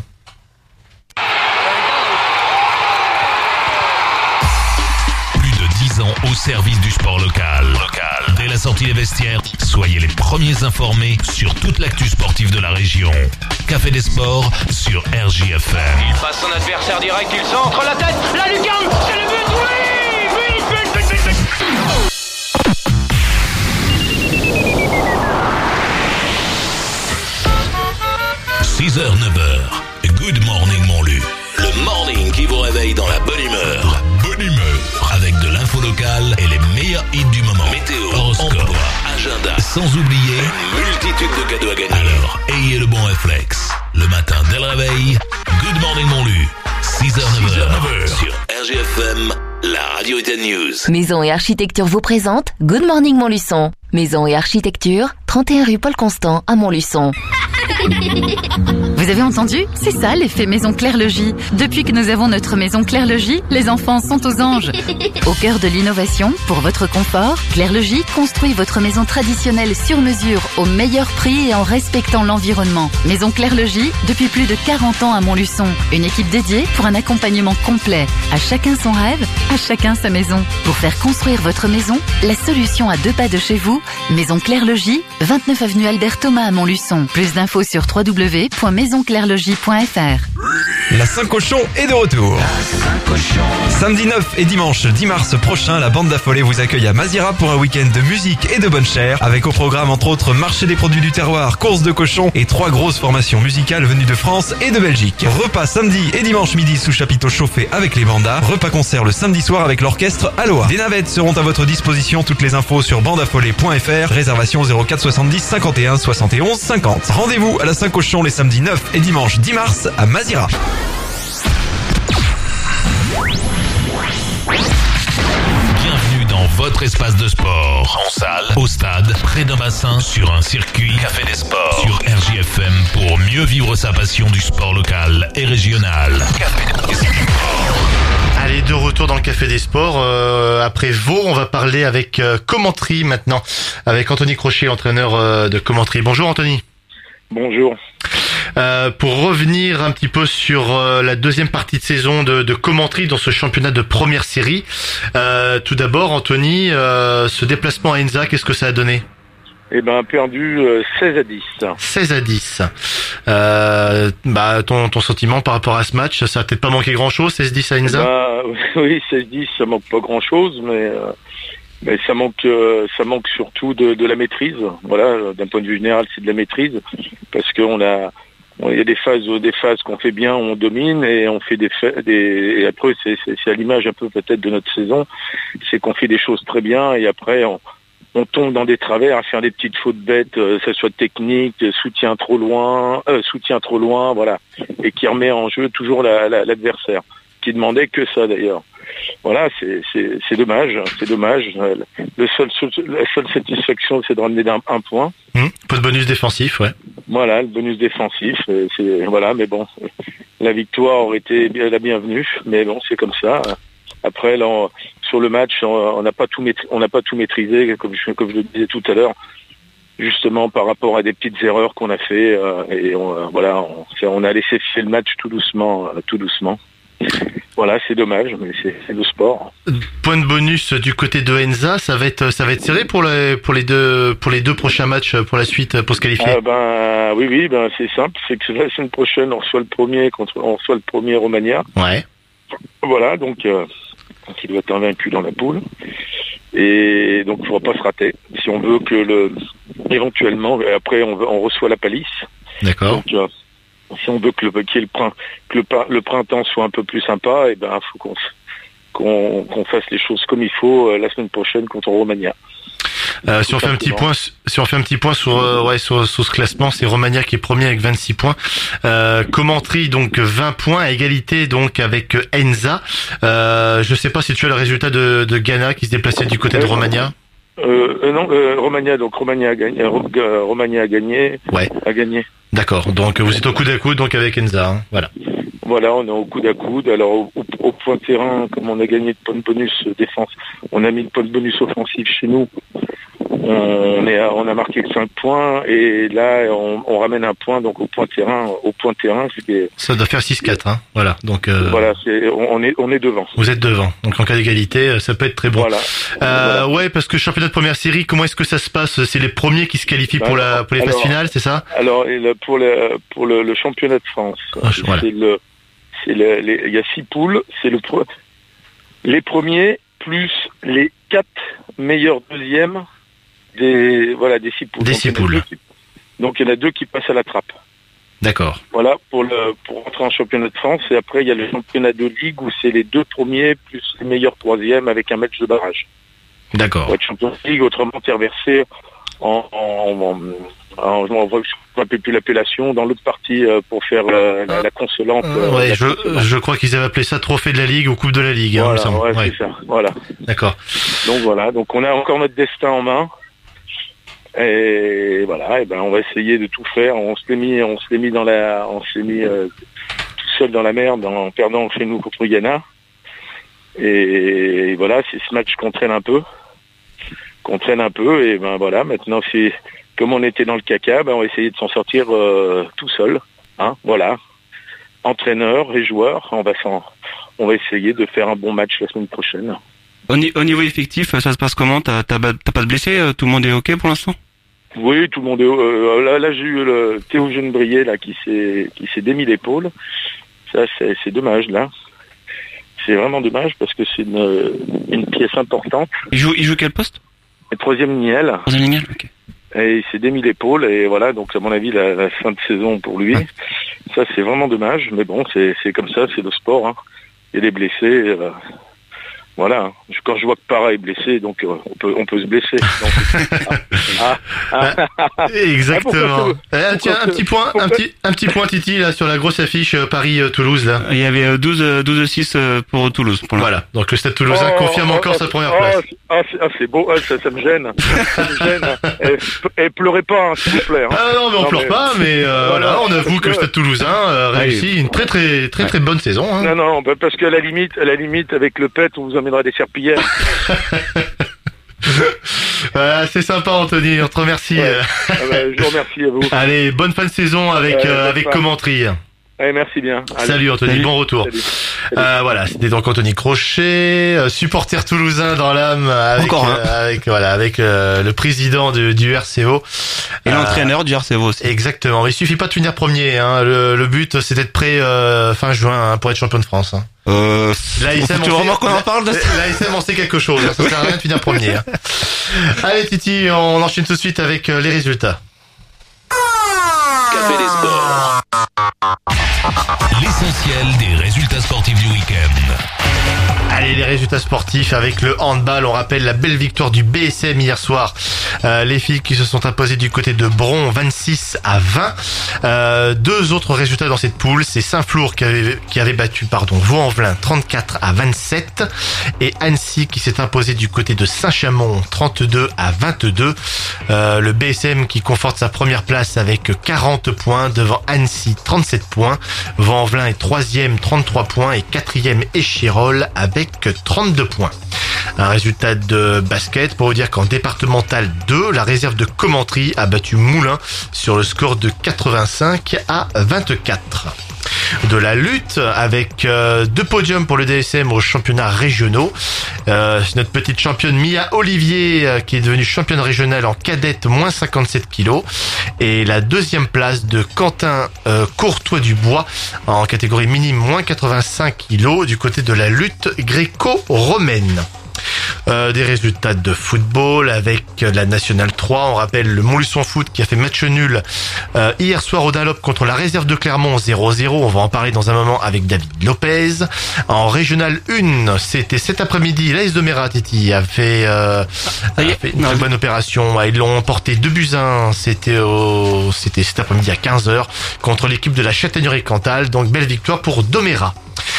Plus de dix ans au service du sport local. Local. Dès la sortie des vestiaires, soyez les premiers informés sur toute l'actu sportive de la région. Café des Sports sur R J F M. Il passe son adversaire direct, il centre la tête, la lucarne, c'est le but, oui, but, but, but, but, but. six heures neuf heures. Good morning Montlu. Le morning qui vous réveille dans la bonne humeur. La bonne humeur. Avec de l'info locale et les meilleurs hits du moment. Météo, horoscope, emploi, agenda. Sans oublier une multitude de cadeaux à gagner. Alors, ayez le bon réflexe. Le matin dès le réveil, Good morning Montlu. six heures neuf heures. Sur R J F M, la radio Iten News. Maison et Architecture vous présente Good Morning Montluçon. Maison et Architecture, trente et un rue Paul Constant à Montluçon. Vous avez entendu? C'est ça l'effet Maison Claire Logis. Depuis que nous avons notre Maison Claire Logis, les enfants sont aux anges. Au cœur de l'innovation, pour votre confort, Claire Logis construit votre maison traditionnelle sur mesure au meilleur prix et en respectant l'environnement. Maison Claire Logis, depuis plus de quarante ans à Montluçon. Une équipe dédiée pour un accompagnement complet. À chacun son rêve, à chacun sa maison. Pour faire construire votre maison, la solution à deux pas de chez vous, Maison Claire Logis, vingt-neuf avenue Albert Thomas à Montluçon. Plus d'infos sur w w w point maison claire logis point f r. La Saint-Cochon est de retour. Samedi neuf et dimanche dix mars prochain, la bande d'affolés vous accueille à Mazira pour un week-end de musique et de bonne chère, avec au programme entre autres marché des produits du terroir, course de cochons et trois grosses formations musicales venues de France et de Belgique. Repas samedi et dimanche midi sous chapiteau chauffé avec les bandas. Repas concert le samedi soir avec l'orchestre Aloha. Des navettes seront à votre disposition. Toutes les infos sur bande affolée point f r. Réservation zéro quatre soixante-dix cinquante et un soixante et onze cinquante. Rendez-vous à la Saint-Cochon les samedis neuf et dimanche dix mars à Mazira. Bienvenue dans votre espace de sport. En salle, au stade, près d'un bassin, sur un circuit, Café des Sports, sur R J F M pour mieux vivre sa passion du sport local et régional. Café des Sports. Allez, de retour dans le Café des Sports. Euh, après Vaud, on va parler avec euh, Commentry maintenant, avec Anthony Crochet, entraîneur euh, de Commentry. Bonjour Anthony. Bonjour. Euh, pour revenir un petit peu sur euh, la deuxième partie de saison de, de Commentry dans ce championnat de première série. Euh, tout d'abord, Anthony, euh, ce déplacement à Enza, qu'est-ce que ça a donné? Eh ben, perdu euh, seize à dix. seize à dix. Euh, bah, ton, ton sentiment par rapport à ce match, ça a peut-être pas manqué grand-chose, seize dix à Enza? Bah, oui, seize dix, ça manque pas grand-chose, mais, euh, mais ça manque euh, ça manque surtout de, de la maîtrise. Voilà, d'un point de vue général, c'est de la maîtrise, parce qu'on a il y a des phases des phases qu'on fait bien, on domine, et on fait des des et après c'est c'est, c'est à l'image un peu peut-être de notre saison, c'est qu'on fait des choses très bien et après on on tombe dans des travers à faire des petites fautes bêtes, euh, ça soit technique, soutien trop loin, euh, soutien trop loin, voilà, et qui remet en jeu toujours la, la, l'adversaire, qui demandait que ça d'ailleurs. Voilà, c'est c'est c'est dommage, c'est dommage. Le seul, la seule satisfaction, c'est de ramener un, un point. Mmh, peu de bonus défensif, ouais. Voilà, le bonus défensif, c'est voilà, mais bon, la victoire aurait été la bienvenue, mais bon, c'est comme ça. Après, là, on, sur le match, on n'a pas tout maîtrisé, on n'a pas tout maîtrisé, comme je, comme je le disais tout à l'heure, justement par rapport à des petites erreurs qu'on a fait, euh, et on, euh, voilà, on, on a laissé faire le match tout doucement, euh, tout doucement. Voilà, c'est dommage, mais c'est, c'est le sport. Point de bonus du côté de Enza, ça va être, ça va être serré pour les, pour les deux, pour les deux prochains matchs pour la suite, pour se qualifier. Ah ben oui, oui, ben c'est simple, c'est que la semaine prochaine, on reçoit le premier contre, on reçoit le premier Romagna. Ouais. Voilà, donc. Euh, qui doit être invaincu dans la poule, et donc il ne faudra pas se rater si on veut que le éventuellement après on, on reçoit la palisse. D'accord. Donc euh, si on veut que le que le, prin, que le, le printemps soit un peu plus sympa, et ben faut qu'on qu'on qu'on fasse les choses comme il faut euh, la semaine prochaine contre Romagna. Euh, si on fait un petit point, si on fait un petit point sur, euh, ouais, sur, sur ce classement, c'est Romagna qui est premier avec vingt-six points. Euh, Commentry donc vingt points à égalité donc avec Enza. Euh, je sais pas si tu as le résultat de, de Ghana qui se déplaçait du côté de Romagna. Euh, euh, non, euh, Romagna donc Romagna a gagné. Euh, Romagna a gagné. Ouais. A gagné. D'accord. Donc vous êtes au coude à coude donc avec Enza. Hein. Voilà. Voilà, on est au coude à coude. Alors au, au, au point de terrain, comme on a gagné de points de bonus défense, on a mis de points de bonus offensif chez nous. On, est à, on a marqué cinq points et là on, on ramène un point donc au point de terrain. Au point de terrain, c'est ça doit faire six quatre. Hein. Voilà. Donc euh... voilà, c'est, on est on est devant. Vous êtes devant. Donc en cas d'égalité, ça peut être très bon. Voilà. Euh, voilà. Ouais, parce que championnat de première série, comment est-ce que ça se passe? C'est les premiers qui se qualifient bah, pour la pour les alors, phases finales, c'est ça? Alors et le, pour le pour le, le championnat de France, ah, voilà. c'est le c'est le, les, il y a six poules, c'est le les premiers plus les quatre meilleurs deuxièmes des voilà des six poules. Des six poules. Qui, donc il y en a deux qui passent à la trappe. D'accord. Voilà pour le pour rentrer en championnat de France, et après il y a le championnat de ligue où c'est les deux premiers plus les meilleurs troisièmes avec un match de barrage. D'accord. Pour être champion de ligue, autrement t'es reversé en, en, en, en je ne me rappelle plus l'appellation, dans l'autre partie euh, pour faire euh, la, la consolante. Euh, ouais, la je, consolante. je crois qu'ils avaient appelé ça trophée de la Ligue ou Coupe de la Ligue. Voilà, hein, ouais, ouais. c'est ça. Voilà. D'accord. Donc voilà, donc on a encore notre destin en main. Et voilà, et ben on va essayer de tout faire. On se l'est mis, on se l'est mis dans la, on s'est mis euh, tout seul dans la merde en perdant chez nous contre Ghana. Et voilà, c'est ce match qu'on traîne un peu, qu'on traîne un peu. Et ben voilà, maintenant c'est comme on était dans le caca, ben on va essayer de s'en sortir euh, tout seul. Hein, voilà, entraîneur et joueur, on va s'en, on va essayer de faire un bon match la semaine prochaine. Au, ni- au niveau effectif, ça se passe comment? T'as, t'as, t'as pas de blessés? Tout le monde est ok pour l'instant? Oui, tout le monde est. Euh, là, là, j'ai eu le Théo Gennebrier là qui s'est qui s'est démis l'épaule. Ça, c'est, c'est dommage là. C'est vraiment dommage parce que c'est une, une pièce importante. Il joue, il joue quel poste? Le troisième niel. Troisième niel, ok. Et il s'est démis l'épaule et voilà, donc à mon avis la, la fin de saison pour lui. Ouais. Ça, c'est vraiment dommage, mais bon, c'est c'est comme ça, c'est le sport. Hein. Il y a des blessés. Euh, Voilà, quand je vois que Parra est blessé, donc euh, on peut on peut se blesser. Donc, ah, ah, ah, Exactement. Ah, eh, tiens, un petit point, un petit un petit point Titi là sur la grosse affiche euh, Paris-Toulouse là. Il y avait douze à six pour Toulouse. Pour voilà, donc le Stade Toulousain oh, confirme oh, encore oh, sa première oh, place. Ah, c'est, ah, c'est beau, ah, ça, ça me gêne. Ça me gêne. Et, et pleurez pas, hein, s'il vous plaît. Hein. Ah non, mais on non, pleure mais... pas, mais euh, voilà, on avoue que le Stade Toulousain euh, réussit une très très très très bonne saison. Hein. Non non, parce qu'à la limite, à la limite avec le P E T, on vous emmènera des serpillères. Voilà, c'est sympa Anthony, on te remercie. Ouais. Ah bah, je vous remercie à vous. Allez, bonne fin de saison avec euh, euh, avec commentary. Allez, merci bien. Allez. Salut Anthony, Salut. Bon retour. Salut. Salut. Euh, voilà, c'était donc Anthony Crochet, euh, supporter toulousain dans l'âme, avec, Encore un. Euh, avec voilà, avec euh, le président du, du R C O et euh, l'entraîneur du R C O aussi. Exactement. Mais il suffit pas de finir premier. Hein. Le, le but, c'est d'être prêt euh, fin juin hein, pour être champion de France. Hein. Euh, L'A S M, tu veux vraiment qu'on en parle de ça? L'A S M, on sait quelque chose. Hein. Ça sert à rien de finir premier. Hein. Allez Titi, on enchaîne tout de suite avec euh, les résultats. Café des sports. L'essentiel des résultats sportifs du week-end. Allez, les résultats sportifs avec le handball. On rappelle la belle victoire du B S M hier soir. Euh, les filles qui se sont imposées du côté de Bron, vingt-six à vingt. Euh, deux autres résultats dans cette poule, c'est Saint-Flour qui avait, qui avait battu, pardon, Vaux-en-Velin, trente-quatre à vingt-sept. Et Annecy qui s'est imposé du côté de Saint-Chamond, trente-deux à vingt-deux. Euh, le B S M qui conforte sa première place avec quarante points devant Annecy, trente-sept points. Vaux-en-Velin est troisième, trente-trois points. Et quatrième Échirol avec trente-deux points. Un résultat de basket pour vous dire qu'en départemental deux, la réserve de Commentry a battu Moulins sur le score de quatre-vingt-cinq à vingt-quatre. De la lutte avec euh, deux podiums pour le D S M aux championnats régionaux. Euh, c'est notre petite championne Mia Olivier euh, qui est devenue championne régionale en cadette moins cinquante-sept kilos. Et la deuxième place de Quentin euh, Courtois-Dubois en catégorie minime moins quatre-vingt-cinq kilos du côté de la lutte gréco-romaine. Euh, des résultats de football avec la Nationale trois. On rappelle le Montluçon Foot qui a fait match nul euh, hier soir au Dunlop contre la réserve de Clermont zéro zéro. On va en parler dans un moment avec David Lopez. En Régionale un, c'était cet après-midi. L'A S de Mérat, Titi, a fait, euh, a fait une très bonne opération. Ils l'ont emporté deux buts à un. C'était au, c'était cet après-midi à quinze heures contre l'équipe de la Châtaigneraie-Cantal. Donc belle victoire pour Domérat.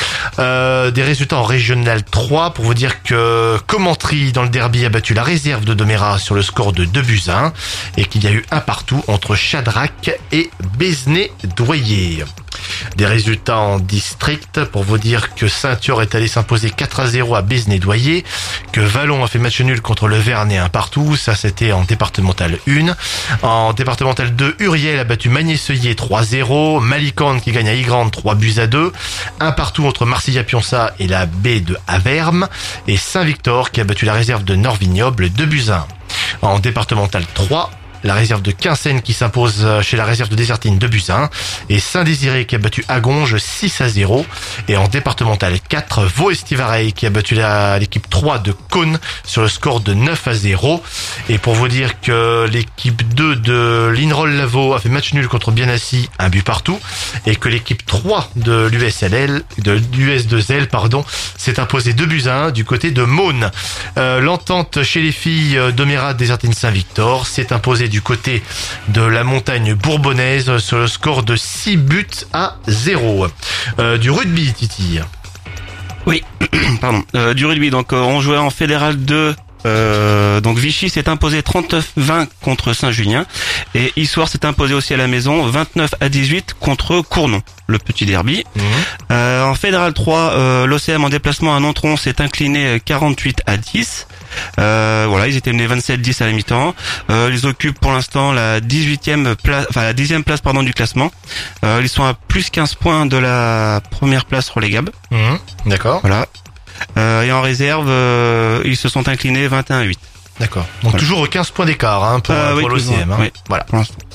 Euh, des résultats en Régional trois pour vous dire que Commentry dans le derby a battu la réserve de Domérat sur le score de deux buts à un et qu'il y a eu un partout entre Chadrac et Besnay-Doyer. Des résultats en district pour vous dire que Saint-Yor est allé s'imposer quatre à zéro à Besnay-Doyer, que Vallon a fait match nul contre le Vernet un partout, ça c'était en départemental un. En départemental deux, Uriel a battu Magné-Seuillé trois à zéro, Malicante qui gagne à Ygrande trois buts à deux, un partout entre Marcilla-Pionça et la baie de Averme, et Saint-Victor qui a battu la réserve de Nord-Vignoble deux buts à un. En départemental trois, la réserve de Quinssaines qui s'impose chez la réserve de Désertine deux buts à un. Et Saint-Désiré qui a battu Agonge six à zéro. Et en départemental quatre, Vaux-Estivareil qui a battu la, l'équipe trois de Cône sur le score de neuf à zéro. Et pour vous dire que l'équipe deux de l'Inroll-Lavaux a fait match nul contre Bienassi, un but partout. Et que l'équipe trois de l'U S L L, de l'U S deux L, pardon, s'est imposée deux buts à un du côté de Maune. Euh, l'entente chez les filles Domérat Désertine Saint-Victor s'est imposée du côté de la montagne bourbonnaise sur le score de six buts à zéro. Euh, du rugby, Titi. Oui, pardon. Euh, du rugby, donc euh, on jouait en Fédéral deux Euh, donc Vichy s'est imposé trente-neuf vingt contre Saint-Julien et Issoire s'est imposé aussi à la maison vingt-neuf à dix-huit contre Cournon, le petit derby. Mmh. Euh, en Fédéral trois, euh, l'O C M en déplacement à Nontron s'est incliné quarante-huit à dix. Euh, voilà, ils étaient menés vingt-sept dix à la mi-temps. Euh, ils occupent pour l'instant la dix-huitième place, enfin la dixième place pardon du classement. Euh, ils sont à plus quinze points de la première place relégable. Mmh, d'accord. Voilà. Euh, et en réserve, euh, ils se sont inclinés vingt et un à huit. D'accord. Donc voilà. Toujours quinze points d'écart hein, pour, euh, pour oui, l'O C M. Hein. Oui. Voilà.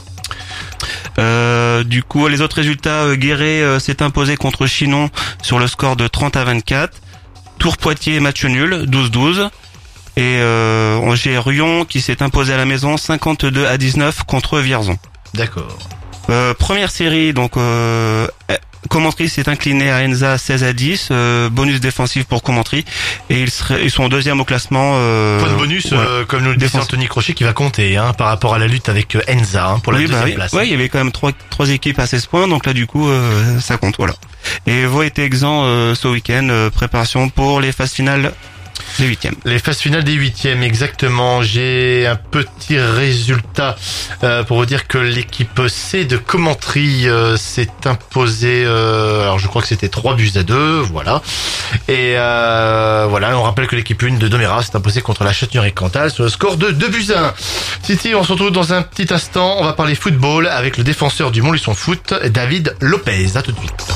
Euh, du coup, les autres résultats, euh, Guéret euh, s'est imposé contre Chinon sur le score de trente à vingt-quatre. Tours-Poitiers, match nul, douze douze. Et euh, j'ai Rion qui s'est imposé à la maison cinquante-deux à dix-neuf contre Vierzon. D'accord. Euh, première série, donc euh, Commentry s'est incliné à Enza seize à dix, euh, bonus défensif pour Commentry, et ils, seraient, ils sont deuxième au classement. Euh, Point de bonus, voilà. euh, comme nous le disait Anthony Crochet, qui va compter hein, par rapport à la lutte avec euh, Enza hein, pour la oui, deuxième bah, oui. place. Ouais, il y avait quand même trois, trois équipes à seize points, donc là du coup euh, ça compte, voilà. Et Vaud était exempt euh, ce week-end, euh, préparation pour les phases finales. Les huitièmes. Les phases finales des huitièmes, exactement. J'ai un petit résultat euh, pour vous dire que l'équipe C de Commentry euh, s'est imposée. Euh, alors je crois que c'était trois buts à deux, voilà. Et euh, voilà, on rappelle que l'équipe un de Domérat s'est imposée contre la Châtellerault Cantal sur le score de deux buts à un. Titi, on se retrouve dans un petit instant. On va parler football avec le défenseur du Montluçon Foot, David Lopez. À tout de suite.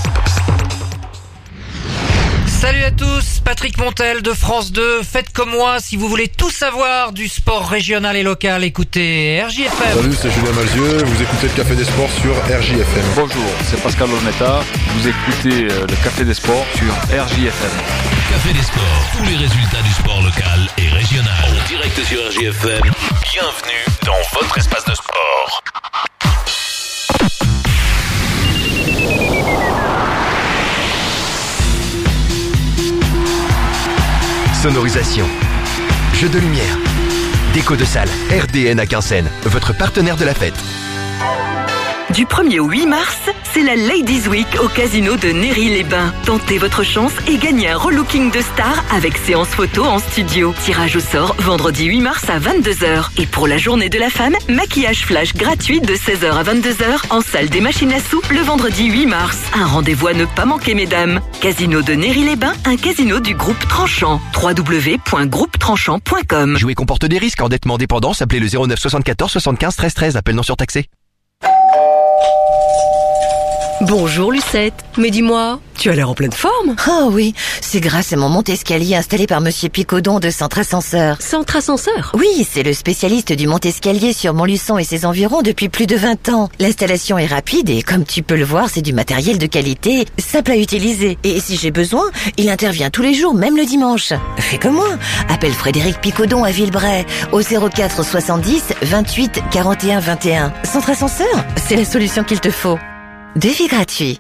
Salut à tous, Patrick Montel de France deux. Faites comme moi, si vous voulez tout savoir du sport régional et local, écoutez R J F M. Salut, c'est Julien Malzieu, vous écoutez le Café des Sports sur R J F M. Bonjour, c'est Pascal Lometa, vous écoutez le Café des Sports sur R J F M. Café des Sports, tous les résultats du sport local et régional. En direct sur R J F M, bienvenue dans votre espace de sport. Sonorisation, jeux de lumière, déco de salle, R D N à Quinssaines, votre partenaire de la fête. Du premier au huit mars, c'est la Ladies Week au casino de Néry-les-Bains. Tentez votre chance et gagnez un relooking de star avec séance photo en studio. Tirage au sort vendredi huit mars à vingt-deux heures. Et pour la journée de la femme, maquillage flash gratuit de seize heures à vingt-deux heures en salle des machines à sous le vendredi huit mars. Un rendez-vous à ne pas manquer, mesdames. Casino de Néry-les-Bains, un casino du groupe Tranchant. w w w point groupe tranchant point com. Jouer comporte des risques. Endettement dépendance. Appelez le zéro neuf soixante-quatorze soixante-quinze treize treize. Appel non surtaxé. Bonjour Lucette, mais dis-moi, tu as l'air en pleine forme. Oh oui, c'est grâce à mon monte-escalier installé par Monsieur Picodon de Centre Ascenseur. Centre Ascenseur ? Oui, c'est le spécialiste du monte-escalier sur Montluçon et ses environs depuis plus de vingt ans. L'installation est rapide et comme tu peux le voir, c'est du matériel de qualité, simple à utiliser. Et si j'ai besoin, il intervient tous les jours, même le dimanche. Fais comme moi, appelle Frédéric Picodon à Villebray au zéro quatre soixante-dix vingt-huit quarante et un vingt et un. Centre Ascenseur, c'est la solution qu'il te faut. Devis gratuit.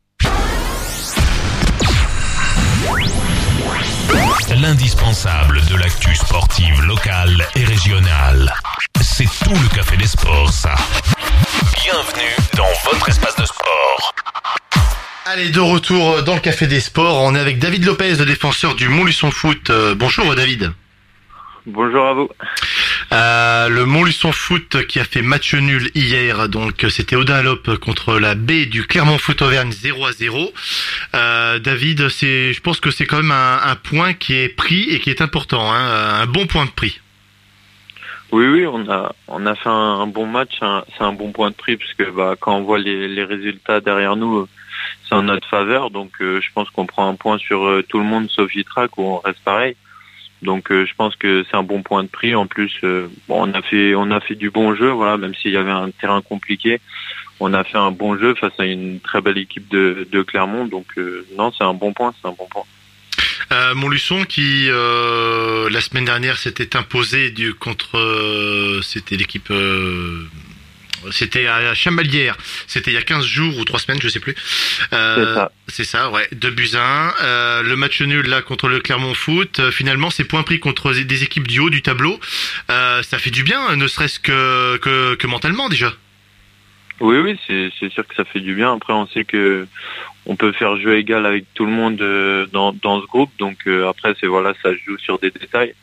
L'indispensable de l'actu sportive locale et régionale. C'est tout le Café des Sports, ça. Bienvenue dans votre espace de sport. Allez, de retour dans le Café des Sports. On est avec David Lopez, le défenseur du Montluçon Foot. Euh, bonjour David. Bonjour à vous. Euh, le Montluçon Foot qui a fait match nul hier, donc c'était Audun-Lop contre la B du Clermont Foot Auvergne zéro à zéro. Euh, David, c'est, je pense que c'est quand même un, un point qui est pris et qui est important, hein, un bon point de prix. Oui, oui, on a on a fait un, un bon match, un, c'est un bon point de prix parce que bah quand on voit les, les résultats derrière nous, c'est en notre faveur, donc euh, je pense qu'on prend un point sur euh, tout le monde sauf Ytrac où on reste pareil. Donc euh, je pense que c'est un bon point de prix. En plus, euh, bon, on a fait on a fait du bon jeu, voilà, même s'il y avait un terrain compliqué, on a fait un bon jeu face à une très belle équipe de, de Clermont. Donc euh, non, c'est un bon point, c'est un bon point. Euh, Montluçon qui euh, la semaine dernière s'était imposé du contre euh, c'était l'équipe euh, c'était à Chamalières, c'était il y a quinze jours ou trois semaines, je sais plus. Euh, c'est ça. C'est ça, ouais. deux buts à un. Euh, le match nul là contre le Clermont Foot. Euh, finalement, c'est points pris contre des équipes du haut du tableau. Euh, ça fait du bien, ne serait-ce que, que que mentalement déjà. Oui, oui, c'est c'est sûr que ça fait du bien. Après, on sait que on peut faire jeu égal avec tout le monde euh, dans dans ce groupe. Donc euh, après, c'est voilà, ça se joue sur des détails.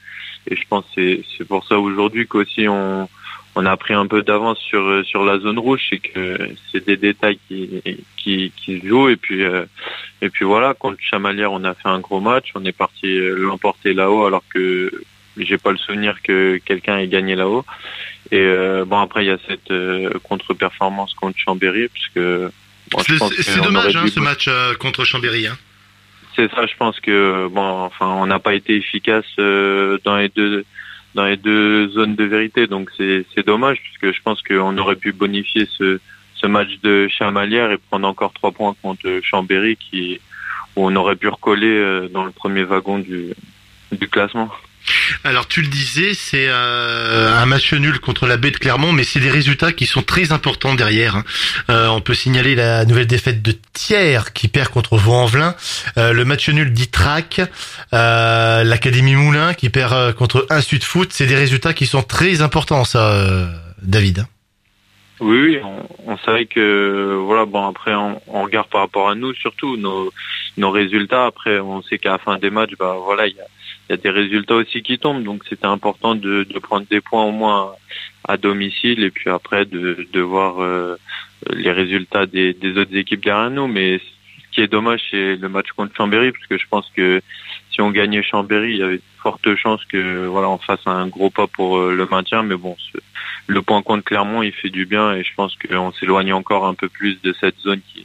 et je pense que c'est, c'est pour ça aujourd'hui qu'aussi on, on a pris un peu d'avance sur, sur la zone rouge, c'est que c'est des détails qui, qui, qui se jouent, et puis, euh, et puis voilà, contre Chamalières, on a fait un gros match, on est parti l'emporter là-haut, alors que j'ai pas le souvenir que quelqu'un ait gagné là-haut. Et euh, bon, après il y a cette euh, contre-performance contre Chambéry, puisque bon, c'est, c'est, c'est dommage hein, dû... ce match euh, contre Chambéry. Hein. C'est ça, je pense que bon, enfin, on n'a pas été efficace euh, dans les deux dans les deux zones de vérité, donc c'est c'est dommage, puisque je pense qu'on aurait pu bonifier ce ce match de Chamalières et prendre encore trois points contre Chambéry, qui où on aurait pu recoller euh, dans le premier wagon du du classement. Alors tu le disais, c'est euh, un match nul contre la Baie de Clermont, mais c'est des résultats qui sont très importants derrière. Hein. Euh, on peut signaler la nouvelle défaite de Thiers qui perd contre Vaux-en-Velin, euh, le match nul d'Itrac, euh, l'Académie Moulins qui perd euh, contre un Sud Foot. C'est des résultats qui sont très importants, ça, euh, David. Oui, oui, on, on savait que voilà, bon après on, on regarde par rapport à nous surtout nos nos résultats. Après, on sait qu'à la fin des matchs, bah voilà, il y a il y a des résultats aussi qui tombent, donc c'était important de, de prendre des points au moins à domicile, et puis après de, de voir euh, les résultats des, des autres équipes derrière nous. Mais ce qui est dommage, c'est le match contre Chambéry, parce que je pense que si on gagnait Chambéry, il y avait de fortes chances que voilà on fasse un gros pas pour euh, le maintien. Mais bon, ce, le point contre Clermont, il fait du bien, et je pense qu'on s'éloigne encore un peu plus de cette zone qui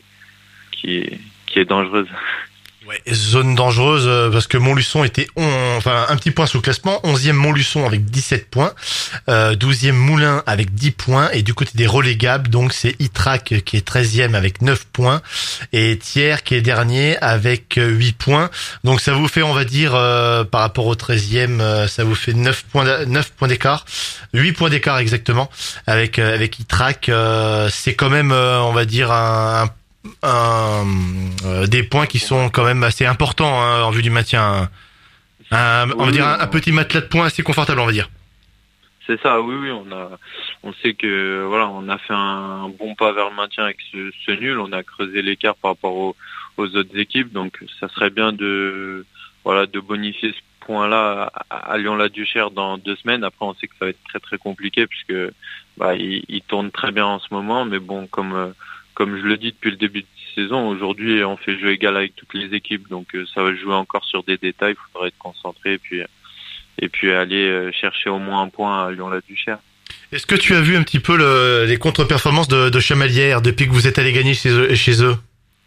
qui qui est dangereuse. Ouais, zone dangereuse euh, parce que Montluçon était on, enfin un petit point sous le classement, onzième Montluçon avec dix-sept points, euh, douzième Moulins avec dix points, et du côté des relégables, donc c'est Itrac qui est treizième avec neuf points et Thiers qui est dernier avec huit points. Donc ça vous fait, on va dire euh, par rapport au treizième, euh, ça vous fait neuf points neuf points d'écart, huit points d'écart exactement avec euh, avec Itrac, euh, c'est quand même euh, on va dire un, un Un, euh, des points qui sont quand même assez importants hein, en vue du maintien. Un, un, on va dire un, un petit matelas de points assez confortable, on va dire. C'est ça, oui, oui, on a, on sait que voilà, on a fait un bon pas vers le maintien avec ce, ce nul. On a creusé l'écart par rapport aux, aux autres équipes, donc ça serait bien de, voilà, de bonifier ce point-là à, à Lyon-la-Duchère dans deux semaines. Après, on sait que ça va être très très compliqué puisque bah, il, il tourne très bien en ce moment, mais bon, comme euh, Comme je le dis depuis le début de saison, aujourd'hui on fait jeu égal avec toutes les équipes, donc euh, ça va jouer encore sur des détails. Il faudra être concentré et puis et puis aller euh, chercher au moins un point à Lyon-la-Duchère. Est-ce que tu as vu un petit peu le, les contre-performances de, de Chamalières depuis que vous êtes allé gagner chez eux, chez eux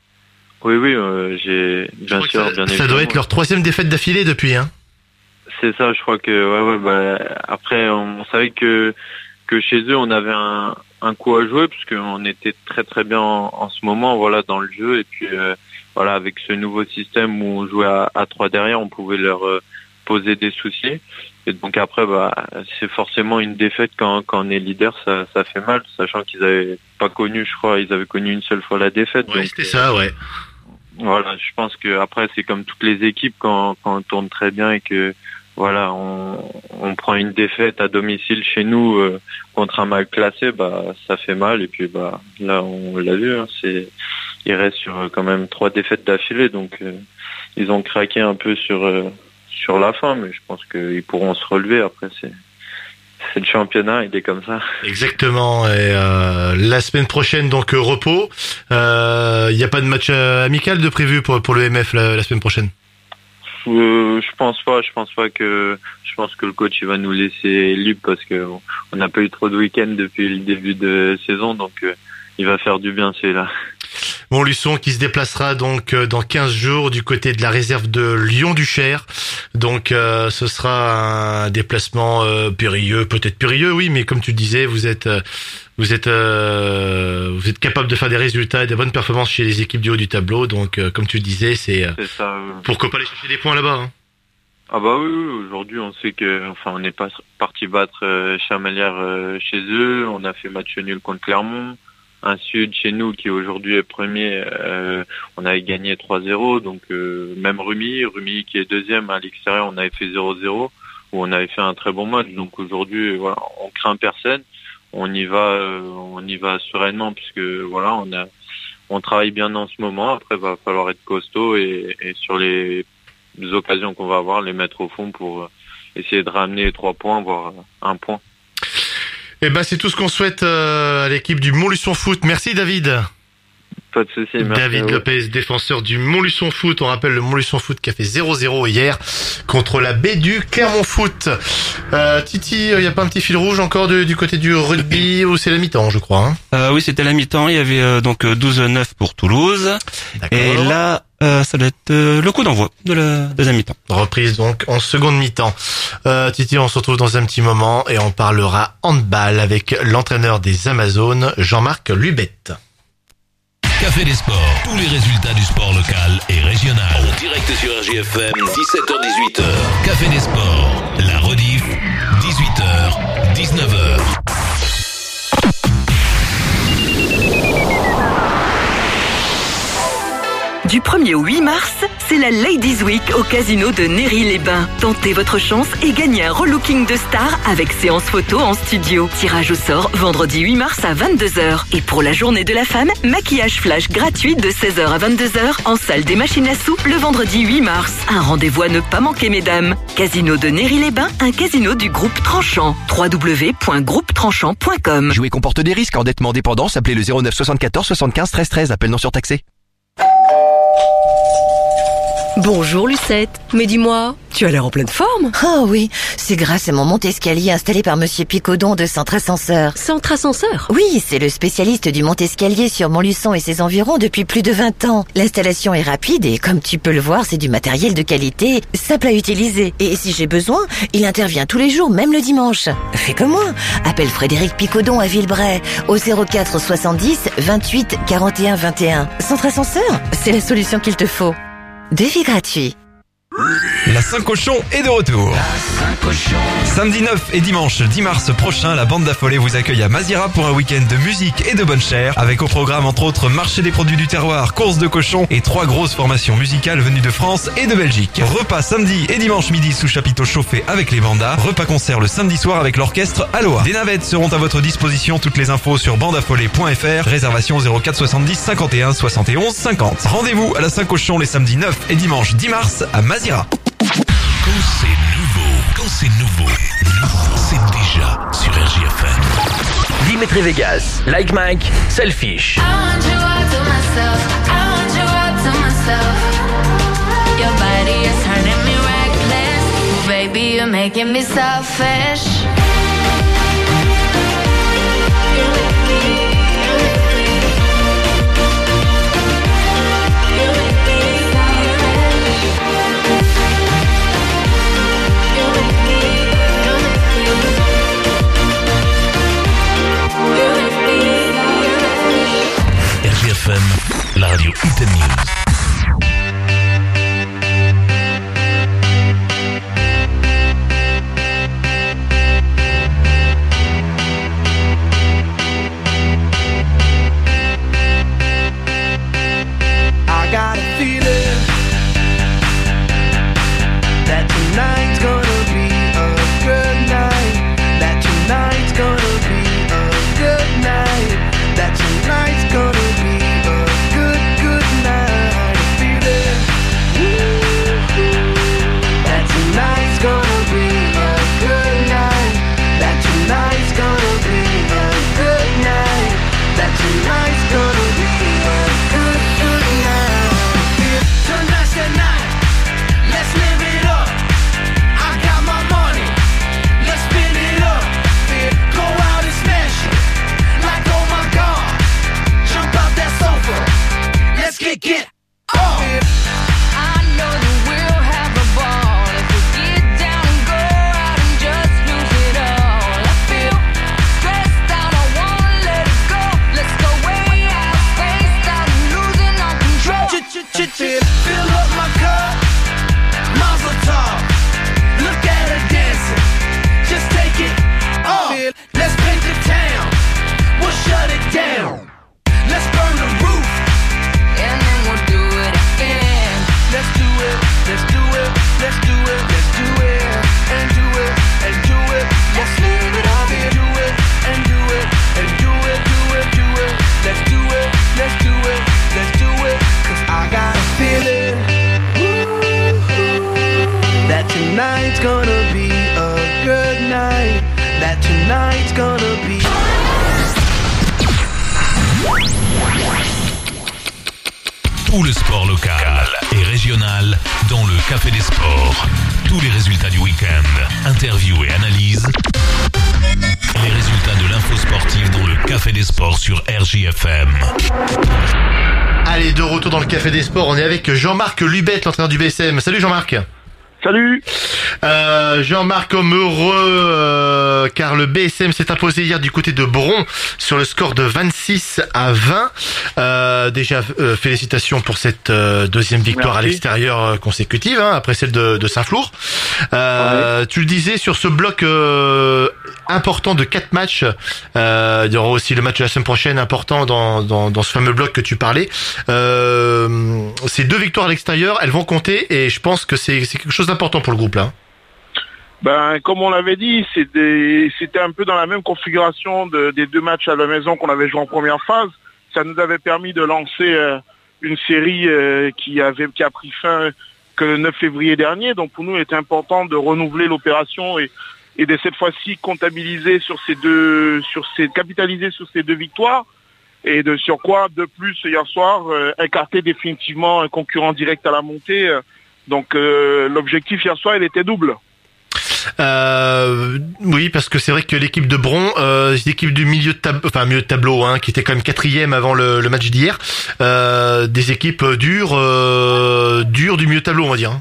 Oui, oui, euh, j'ai bien sûr, ça, bien ça évidemment. doit être leur troisième défaite d'affilée depuis, hein. C'est ça, je crois que ouais, ouais, bah, après on, on savait que que chez eux on avait un un coup à jouer parce qu'on était très très bien en, en ce moment, voilà, dans le jeu, et puis euh, voilà, avec ce nouveau système où on jouait à, à trois derrière, on pouvait leur euh, poser des soucis, et donc après bah c'est forcément une défaite quand quand on est leader, ça ça fait mal, sachant qu'ils avaient pas connu, je crois, ils avaient connu une seule fois la défaite. Ouais, donc, c'était ça, ouais. Voilà, je pense que après c'est comme toutes les équipes quand quand on tourne très bien et que voilà, on, on prend une défaite à domicile chez nous euh, contre un mal classé, bah ça fait mal, et puis bah là on l'a vu, hein, c'est il reste sur euh, quand même trois défaites d'affilée, donc euh, ils ont craqué un peu sur euh, sur la fin, mais je pense qu'ils pourront se relever. Après c'est c'est le championnat, il est comme ça. Exactement. Et euh, la semaine prochaine, donc euh, repos. Il euh, n'y a pas de match euh, amical de prévu pour pour le M F la, la semaine prochaine. Euh, je pense pas, je pense pas que, je pense que le coach il va nous laisser libre parce que on n'a pas eu trop de week-end depuis le début de saison, donc euh, il va faire du bien celui-là. Montluçon qui se déplacera donc euh, dans quinze jours du côté de la réserve de Lyon-Duchère. Donc euh, ce sera un déplacement euh, périlleux, peut-être périlleux, oui, mais comme tu disais, vous êtes euh, vous êtes euh, vous êtes capable de faire des résultats et des bonnes performances chez les équipes du haut du tableau. Donc euh, comme tu disais, c'est, euh, c'est ça, euh... pourquoi pas aller chercher des points là-bas, hein. Ah bah oui, oui, aujourd'hui on sait que, enfin, on n'est pas parti battre euh, Chamalières euh, chez eux, on a fait match nul contre Clermont. Un Sud chez nous qui aujourd'hui est premier, euh, on avait gagné trois zéro, donc euh, même Rumi, Rumi qui est deuxième à l'extérieur, on avait fait zéro zéro, où on avait fait un très bon match. Donc aujourd'hui, voilà, on craint personne, on y va, euh, on y va sereinement puisque voilà, on a, on travaille bien en ce moment. Après, va falloir être costaud et, et sur les occasions qu'on va avoir, les mettre au fond pour essayer de ramener trois points, voire un point. Et ben c'est tout ce qu'on souhaite euh, à l'équipe du Montluçon Foot. Merci David. Pas de souci, merci. David Lopez, défenseur du Montluçon Foot. On rappelle le Montluçon Foot qui a fait zéro zéro hier contre la baie du Clermont Foot. Euh, Titi, il n'y a pas un petit fil rouge encore de, du côté du rugby ou c'est la mi-temps, je crois hein euh, Oui, c'était la mi-temps. Il y avait euh, donc douze neuf pour Toulouse. D'accord. Et là, euh, ça doit être euh, le coup d'envoi de la deuxième mi-temps. Reprise donc en seconde mi-temps. Euh, Titi, on se retrouve dans un petit moment et on parlera handball avec l'entraîneur des Amazones, Jean-Marc Lubette. Café des sports, tous les résultats du sport local et régional. En direct sur R J F M, dix-sept heures dix-huit heures. Café des sports, la rediff, dix-huit heures dix-neuf heures. Du premier au huit mars, c'est la Ladies Week au casino de Néry-les-Bains. Tentez votre chance et gagnez un relooking de star avec séance photo en studio. Tirage au sort vendredi huit mars à vingt-deux heures. Et pour la journée de la femme, maquillage flash gratuit de seize heures à vingt-deux heures en salle des machines à sous le vendredi huit mars. Un rendez-vous à ne pas manquer, mesdames. Casino de Néry-les-Bains, un casino du groupe Tranchant. w w w point groupe tranchant point com. Jouer comporte des risques. Endettement dépendance. Appelez le zéro neuf soixante-quatorze soixante-quinze treize treize. Appel non surtaxé. Bonjour Lucette, mais dis-moi, tu as l'air en pleine forme. Oh oui, c'est grâce à mon monte-escalier installé par Monsieur Picodon de Centre Ascenseur. Centre Ascenseur ? Oui, c'est le spécialiste du monte-escalier sur Montluçon et ses environs depuis plus de vingt ans. L'installation est rapide et comme tu peux le voir, c'est du matériel de qualité, simple à utiliser. Et si j'ai besoin, il intervient tous les jours, même le dimanche. Fais comme moi, appelle Frédéric Picodon à Villebray au zéro quatre soixante-dix vingt-huit quarante et un vingt et un. Centre Ascenseur, c'est la solution qu'il te faut. Devis gratuit. La Saint-Cochon est de retour. Samedi neuf et dimanche dix mars prochain, la bande d'affolés vous accueille à Mazira pour un week-end de musique et de bonne chère, avec au programme entre autres marché des produits du terroir, course de cochons et trois grosses formations musicales venues de France et de Belgique. Repas samedi et dimanche midi sous chapiteau chauffé avec les bandas. Repas concert le samedi soir avec l'orchestre Aloha. Des navettes seront à votre disposition. Toutes les infos sur bande affolée point f r. Réservation zéro quatre soixante-dix cinquante et un soixante et onze cinquante. Rendez-vous à la Saint-Cochon les samedis neuf et dimanche dix mars à Mazira. Quand c'est nouveau, quand c'est nouveau, nouveau, c'est déjà sur R J F M. Dimitri Vegas, Like Mike, Selfish. I want you all to myself. I want you all to myself. Your body is turning me reckless. Oh, baby, you're making me selfish. R J F M, la radio Hit and News. I got a feeling that tonight's gonna be a good night. That tonight's gonna be a good night. That tonight's gonna be a good, good night. A feeling that tonight's gonna be a good night. That tonight's gonna be a good night. That tonight's gonna be a good, good night. Tonight's the night. Let's live it up. I got my money. Let's spin it up. Go out and smash it. Like oh my god. Jump out that sofa. Let's get get up. I know that we'll have a ball if we get down and go out and just lose it all. I feel stressed out. I wanna let it go. Let's go way out, spaced out, and losing all control. Fill up my cup. Mazel tov. Look at her dancing. Just take it off. Let's paint the town. We'll shut it down. Let's burn the roof. And then we'll do it again. Let's do it. Let's do it. Let's do it. Let's do it. And do it. And do it. Let's live it up. Do it. And do it. And do it. Do it. Do it. Let's do it. Let's do it. Let's do it. Cause I got a feeling that tonight's gonna be tonight's gonna be. Tout le sport local et régional dans le Café des Sports. Tous les résultats du week-end, interviews et analyses. Les résultats de l'info sportive dans le Café des Sports sur R J F M. Allez, de retour dans le Café des Sports, on est avec Jean-Marc Lubette, l'entraîneur du B S M. Salut Jean-Marc. Salut. Euh, Jean-Marc, homme heureux, euh, car le B S M s'est imposé hier du côté de Bron sur le score de vingt-six à vingt. Euh, déjà, euh, félicitations pour cette euh, deuxième victoire Merci. à l'extérieur euh, consécutive, hein, après celle de, de Saint-Flour. Euh, ouais. Tu le disais, sur ce bloc euh, important de quatre matchs, euh, il y aura aussi le match de la semaine prochaine important dans, dans, dans ce fameux bloc que tu parlais. Euh, ces deux victoires à l'extérieur, elles vont compter et je pense que c'est, c'est quelque chose d'important pour le groupe là. Ben, comme on l'avait dit, c'était, c'était un peu dans la même configuration de, des deux matchs à la maison qu'on avait joué en première phase. Ça nous avait permis de lancer euh, une série euh, qui avait qui a pris fin que le neuf février dernier. Donc pour nous, il était important de renouveler l'opération et, et de cette fois-ci comptabiliser sur ces deux, sur ces capitaliser sur ces deux victoires. Et de sur quoi, de plus hier soir, euh, écarter définitivement un concurrent direct à la montée. Euh, donc euh, l'objectif hier soir, il était double. Euh, oui, parce que c'est vrai que l'équipe de Bron, euh, c'est l'équipe du milieu de tableau, enfin milieu de tableau, hein, qui était quand même quatrième avant le, le match d'hier. Euh, des équipes dures, euh, dures du milieu de tableau, on va dire.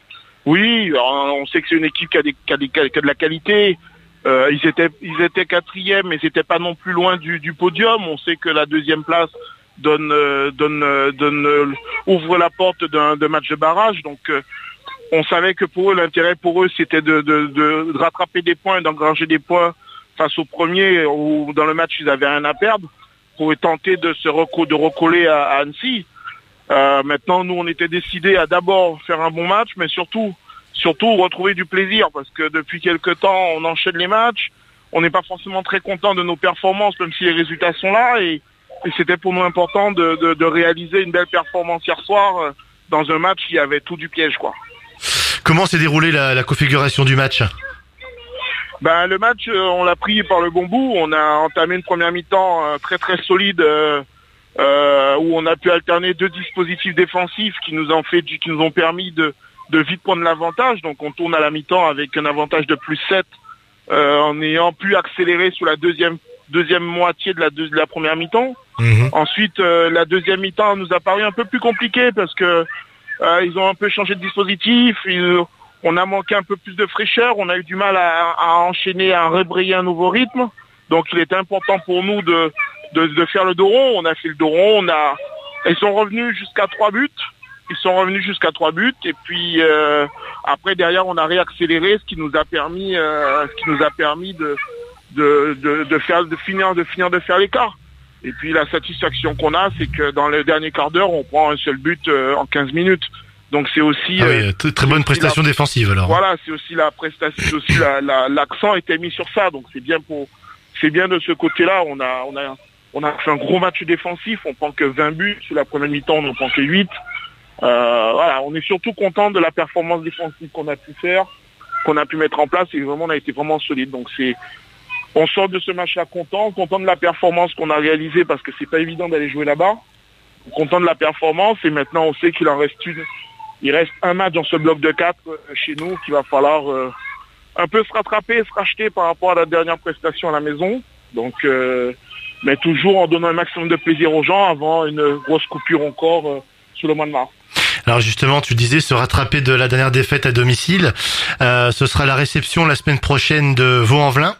Oui, on sait que c'est une équipe qui a, des, qui a, des, qui a de la qualité. Euh, ils étaient, ils étaient quatrième, mais c'était pas non plus loin du, du podium. On sait que la deuxième place donne, euh, donne, euh, donne, euh, ouvre la porte d'un, d'un match de barrage. Donc euh, on savait que pour eux, l'intérêt pour eux, c'était de, de, de rattraper des points, d'engranger des points face au premier, où dans le match, ils avaient rien à perdre, pour tenter de se reco- de recoller à, à Annecy. Euh, maintenant, nous, on était décidés à d'abord faire un bon match, mais surtout, surtout retrouver du plaisir, parce que depuis quelque temps, on enchaîne les matchs, on n'est pas forcément très content de nos performances, même si les résultats sont là, et, et c'était pour nous important de, de, de réaliser une belle performance hier soir, euh, dans un match qui avait tout du piège, quoi. Comment s'est déroulée la, la configuration du match ? Ben, le match, euh, on l'a pris par le bon bout. On a entamé une première mi-temps euh, très très solide euh, euh, où on a pu alterner deux dispositifs défensifs qui nous ont fait, qui nous ont permis de, de vite prendre l'avantage. Donc on tourne à la mi-temps avec un avantage de plus sept euh, en ayant pu accélérer sur la deuxième deuxième moitié de la, de, de la première mi-temps. Mmh. Ensuite, euh, la deuxième mi-temps nous a paru un peu plus compliquée parce que Euh, ils ont un peu changé de dispositif, ils, on a manqué un peu plus de fraîcheur, on a eu du mal à, à enchaîner, à rebrayer un nouveau rythme. Donc il était important pour nous de, de, de faire le dos rond. On a fait le dos rond, on a, ils sont revenus jusqu'à trois buts. Ils sont revenus jusqu'à trois buts et puis euh, après derrière on a réaccéléré, ce qui nous a permis, euh, ce qui nous a permis de, de, de, de faire, de finir, de finir de faire l'écart. Et puis la satisfaction qu'on a, c'est que dans le dernier quart d'heure, on prend un seul but euh, en quinze minutes. Donc c'est aussi ah oui, très, très bonne prestation la, défensive alors. Voilà, c'est aussi la prestation, c'est aussi la, la, l'accent était mis sur ça. Donc c'est bien pour, c'est bien de ce côté-là. On a, on a, on a fait un gros match défensif. On prend que vingt buts sur la première mi-temps, on en prend que huit. Euh, voilà, on est surtout content de la performance défensive qu'on a pu faire, qu'on a pu mettre en place. Et vraiment, on a été vraiment solide. Donc c'est On sort de ce match-là content, content de la performance qu'on a réalisée parce que c'est pas évident d'aller jouer là-bas. Content de la performance et maintenant on sait qu'il en reste une. Il reste un match dans ce bloc de quatre euh, chez nous qu'il va falloir euh, un peu se rattraper, se racheter par rapport à la dernière prestation à la maison. Donc, euh, mais toujours en donnant un maximum de plaisir aux gens avant une grosse coupure encore euh, sur le mois de mars. Alors justement, tu disais se rattraper de la dernière défaite à domicile. Euh, ce sera la réception la semaine prochaine de Vaux-en-Velin.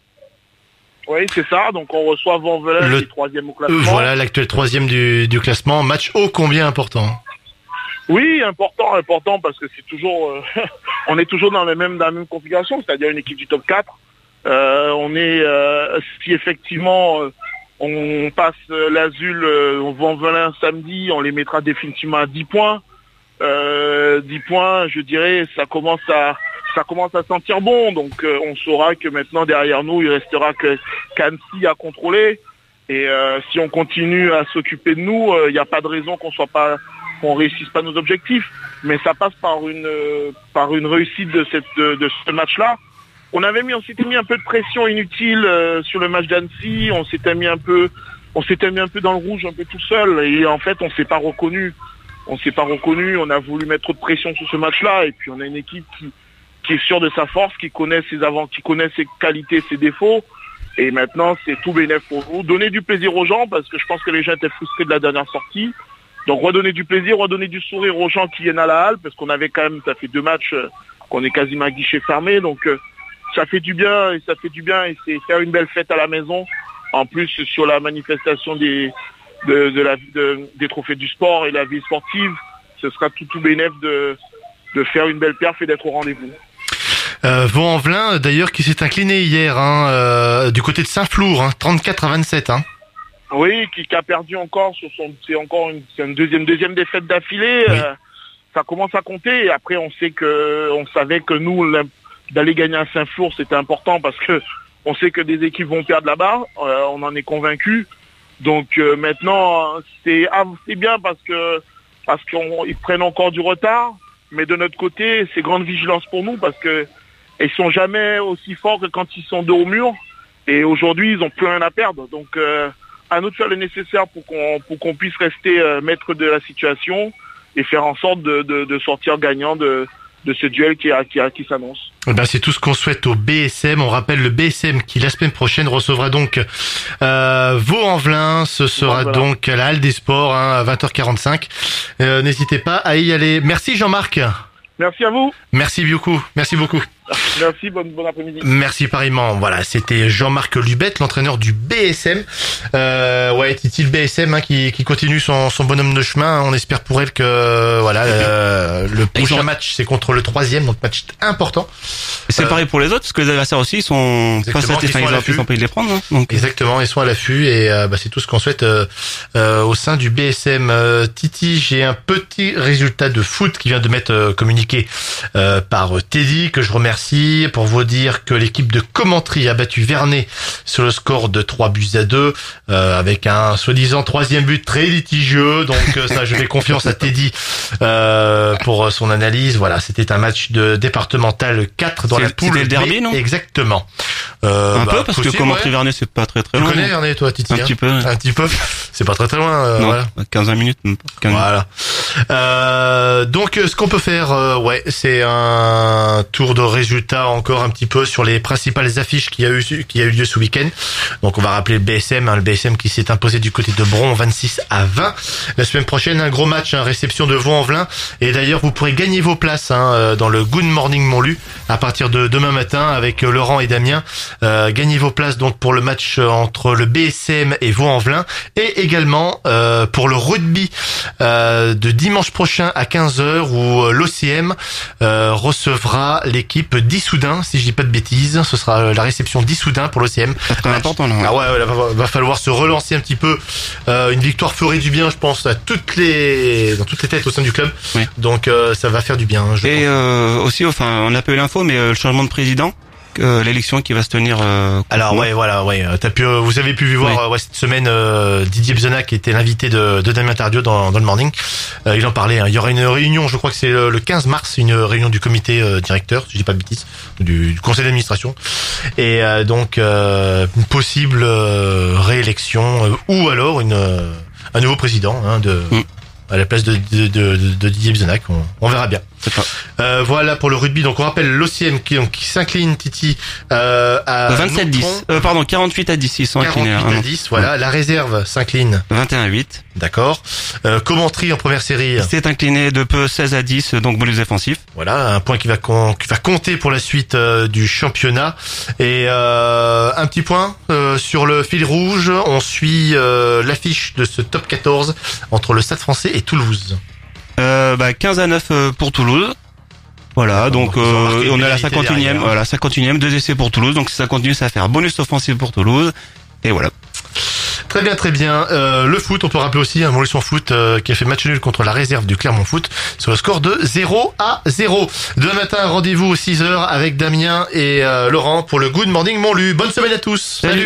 Oui, c'est ça. Donc on reçoit Vaux-en-Velin, le troisième au classement. Euh, voilà, l'actuel troisième du, du classement. Match ô combien important. Oui, important, important parce que c'est toujours, euh, on est toujours dans la même, dans la même configuration, c'est-à-dire une équipe du top quatre. Euh, on est, euh, si effectivement euh, on passe euh, l'Azul, euh, on Vaux-en-Velin samedi, on les mettra définitivement à dix points. Euh, dix points, je dirais, ça commence à ça commence à sentir bon, donc euh, on saura que maintenant derrière nous il restera que qu'Annecy à contrôler et euh, si on continue à s'occuper de nous, il euh, n'y a pas de raison qu'on soit pas qu'on réussisse pas nos objectifs, mais ça passe par une euh, par une réussite de cette de, de ce match-là on avait mis, on s'était mis un peu de pression inutile euh, sur le match d'Annecy. On s'était mis un peu, on s'était mis un peu dans le rouge, un peu tout seul. Et en fait, on s'est pas reconnu. On s'est pas reconnu. On a voulu mettre trop de pression sur ce match-là. Et puis, on a une équipe qui, qui est sûre de sa force, qui connaît ses avant, qui connaît ses qualités, ses défauts. Et maintenant, c'est tout bénef pour vous. Donner du plaisir aux gens, parce que je pense que les gens étaient frustrés de la dernière sortie. Donc, redonner du plaisir, redonner du sourire aux gens qui viennent à la halle, parce qu'on avait quand même, ça fait deux matchs euh, qu'on est quasiment à guichet fermé. Donc, euh, ça fait du bien, et ça fait du bien, et c'est faire une belle fête à la maison. En plus, sur la manifestation des, de, de la, de, des trophées du sport et la vie sportive, ce sera tout, tout bénef de, de faire une belle perf et d'être au rendez-vous. Euh, Vaux-en-Velin, d'ailleurs, qui s'est incliné hier, hein, euh, du côté de Saint-Flour, hein, trente-quatre à vingt-sept, hein. Oui, qui, qui a perdu encore sur son, c'est encore une, c'est une deuxième, deuxième défaite d'affilée. Oui. Euh, ça commence à compter. Et après, on sait que, on savait que nous, d'aller gagner à Saint-Flour, c'était important parce que on sait que des équipes vont perdre là-bas. Euh, on en est convaincu. Donc euh, maintenant, c'est, ah, c'est bien parce que parce qu'ils prennent encore du retard. Mais de notre côté, c'est grande vigilance pour nous parce que ils sont jamais aussi forts que quand ils sont dos au mur. Et aujourd'hui, ils ont plus rien à perdre. Donc euh, à nous de faire le nécessaire pour qu'on pour qu'on puisse rester euh, maître de la situation et faire en sorte de, de, de sortir gagnant de, de ce duel qui, a, qui, a, qui s'annonce. Eh ben, c'est tout ce qu'on souhaite au B S M. On rappelle le B S M qui la semaine prochaine recevra donc euh, Vaux-en-Velin. Ce sera voilà. donc à la Halle des Sports, hein, à vingt heures quarante-cinq. Euh, n'hésitez pas à y aller. Merci Jean-Marc. Merci à vous. Merci beaucoup. Merci beaucoup. Merci, bon, bon après-midi. Merci pareillement. Voilà, c'était Jean-Marc Lubette, l'entraîneur du B S M. Euh, ouais, Titi, le B S M hein, qui, qui continue son, son bonhomme de chemin. On espère pour elle que voilà, euh, le prochain sont... match c'est contre le troisième, donc match important. C'est euh, pareil pour les autres, parce que les adversaires aussi ils sont pas satisfaits, ils ont pu s'empêcher de les prendre. Hein, donc. Exactement, ils sont à l'affût et euh, bah, c'est tout ce qu'on souhaite euh, euh, au sein du B S M. Euh, Titi, j'ai un petit résultat de foot qui vient de m'être euh, communiqué euh, par Teddy que je remercie. Pour vous dire que l'équipe de Commentry a battu Vernet sur le score de trois buts à deux, euh, avec un soi-disant troisième but très litigieux. Donc ça, je fais confiance à Teddy euh, pour son analyse. Voilà, c'était un match de départemental quatre dans c'est, la poule. C'était le derby, non ? Exactement. Euh, un bah, peu parce possible, que Commentry ouais. Vernet c'est pas très très loin. Tu connais Vernet toi, Titi ? Un hein petit peu. Ouais. Un petit peu. C'est pas très très loin. Euh, non, voilà. quinze minutes. quinze voilà. Euh, donc ce qu'on peut faire, euh, ouais, c'est un tour de résultats encore un petit peu sur les principales affiches qui a eu qui a eu lieu ce week-end. Donc on va rappeler le B S M, hein, le B S M qui s'est imposé du côté de Bron vingt-six à vingt. La semaine prochaine, un gros match, hein, réception de Vaux-en-Velin. Et d'ailleurs, vous pourrez gagner vos places hein, dans le Good Morning Montlu à partir de demain matin avec Laurent et Damien. Euh, gagnez vos places donc pour le match entre le B S M et Vaux-en-Velin et également euh, pour le rugby euh, de dimanche prochain à quinze heures où l'O C M euh, recevra l'équipe d'Issoudun, si je dis pas de bêtises. Ce sera la réception d'Issoudun pour l'O C M. C'est très important là. Ah ouais, ouais, va, va falloir se relancer un petit peu. Euh, une victoire ferait du bien, je pense, à toutes les dans toutes les têtes au sein du club. Oui. Donc euh, ça va faire du bien. Je et euh, aussi, enfin, on n'a pas eu l'info, mais euh, le changement de président. Euh, l'élection qui va se tenir. Euh, Alors ouais, voilà, ouais. T'as pu, euh, vous avez pu voir oui. euh, ouais, cette semaine euh, Didier Bzenac qui était l'invité de, de Damien Tardieu dans, dans le Morning. Euh, il en parlait. Hein. Il y aura une réunion, je crois que c'est le, le quinze mars, une réunion du comité euh, directeur, si je dis pas de bêtises, du, du conseil d'administration. Et euh, donc euh, une possible euh, réélection euh, ou alors une euh, un nouveau président hein, de. Mm. à la place de, de, de, de Didier Bzenac. On, on verra bien. Euh, voilà pour le rugby. Donc on rappelle l'O C M qui, donc, qui s'incline, Titi, euh, à vingt-sept dix. Euh, pardon, quarante-huit à dix. Ils sont inclinés. quarante-huit à dix, voilà. Ouais. La réserve s'incline. vingt et un à huit. D'accord. Euh, Commentry en première série. C'est incliné de peu seize à dix, donc bonus défensif. Voilà, un point qui va, con, qui va compter pour la suite euh, du championnat. Et euh, un petit point euh, sur le fil rouge. On suit euh, l'affiche de ce top quatorze entre le Stade Français et Toulouse. Euh, bah, quinze à neuf pour Toulouse. Voilà, donc euh, on est à la cinquante et unième, voilà, cinquante et unième, deux essais pour Toulouse. Donc si ça continue, ça va faire bonus offensif pour Toulouse. Et voilà. Très bien, très bien. Euh, le foot, on peut rappeler aussi un hein, Montluçon Foot euh, qui a fait match nul contre la réserve du Clermont Foot sur le score de zéro à zéro. Demain matin, rendez-vous aux six heures avec Damien et euh, Laurent pour le Good Morning Montlu. Bonne semaine à tous. Salut. Salut.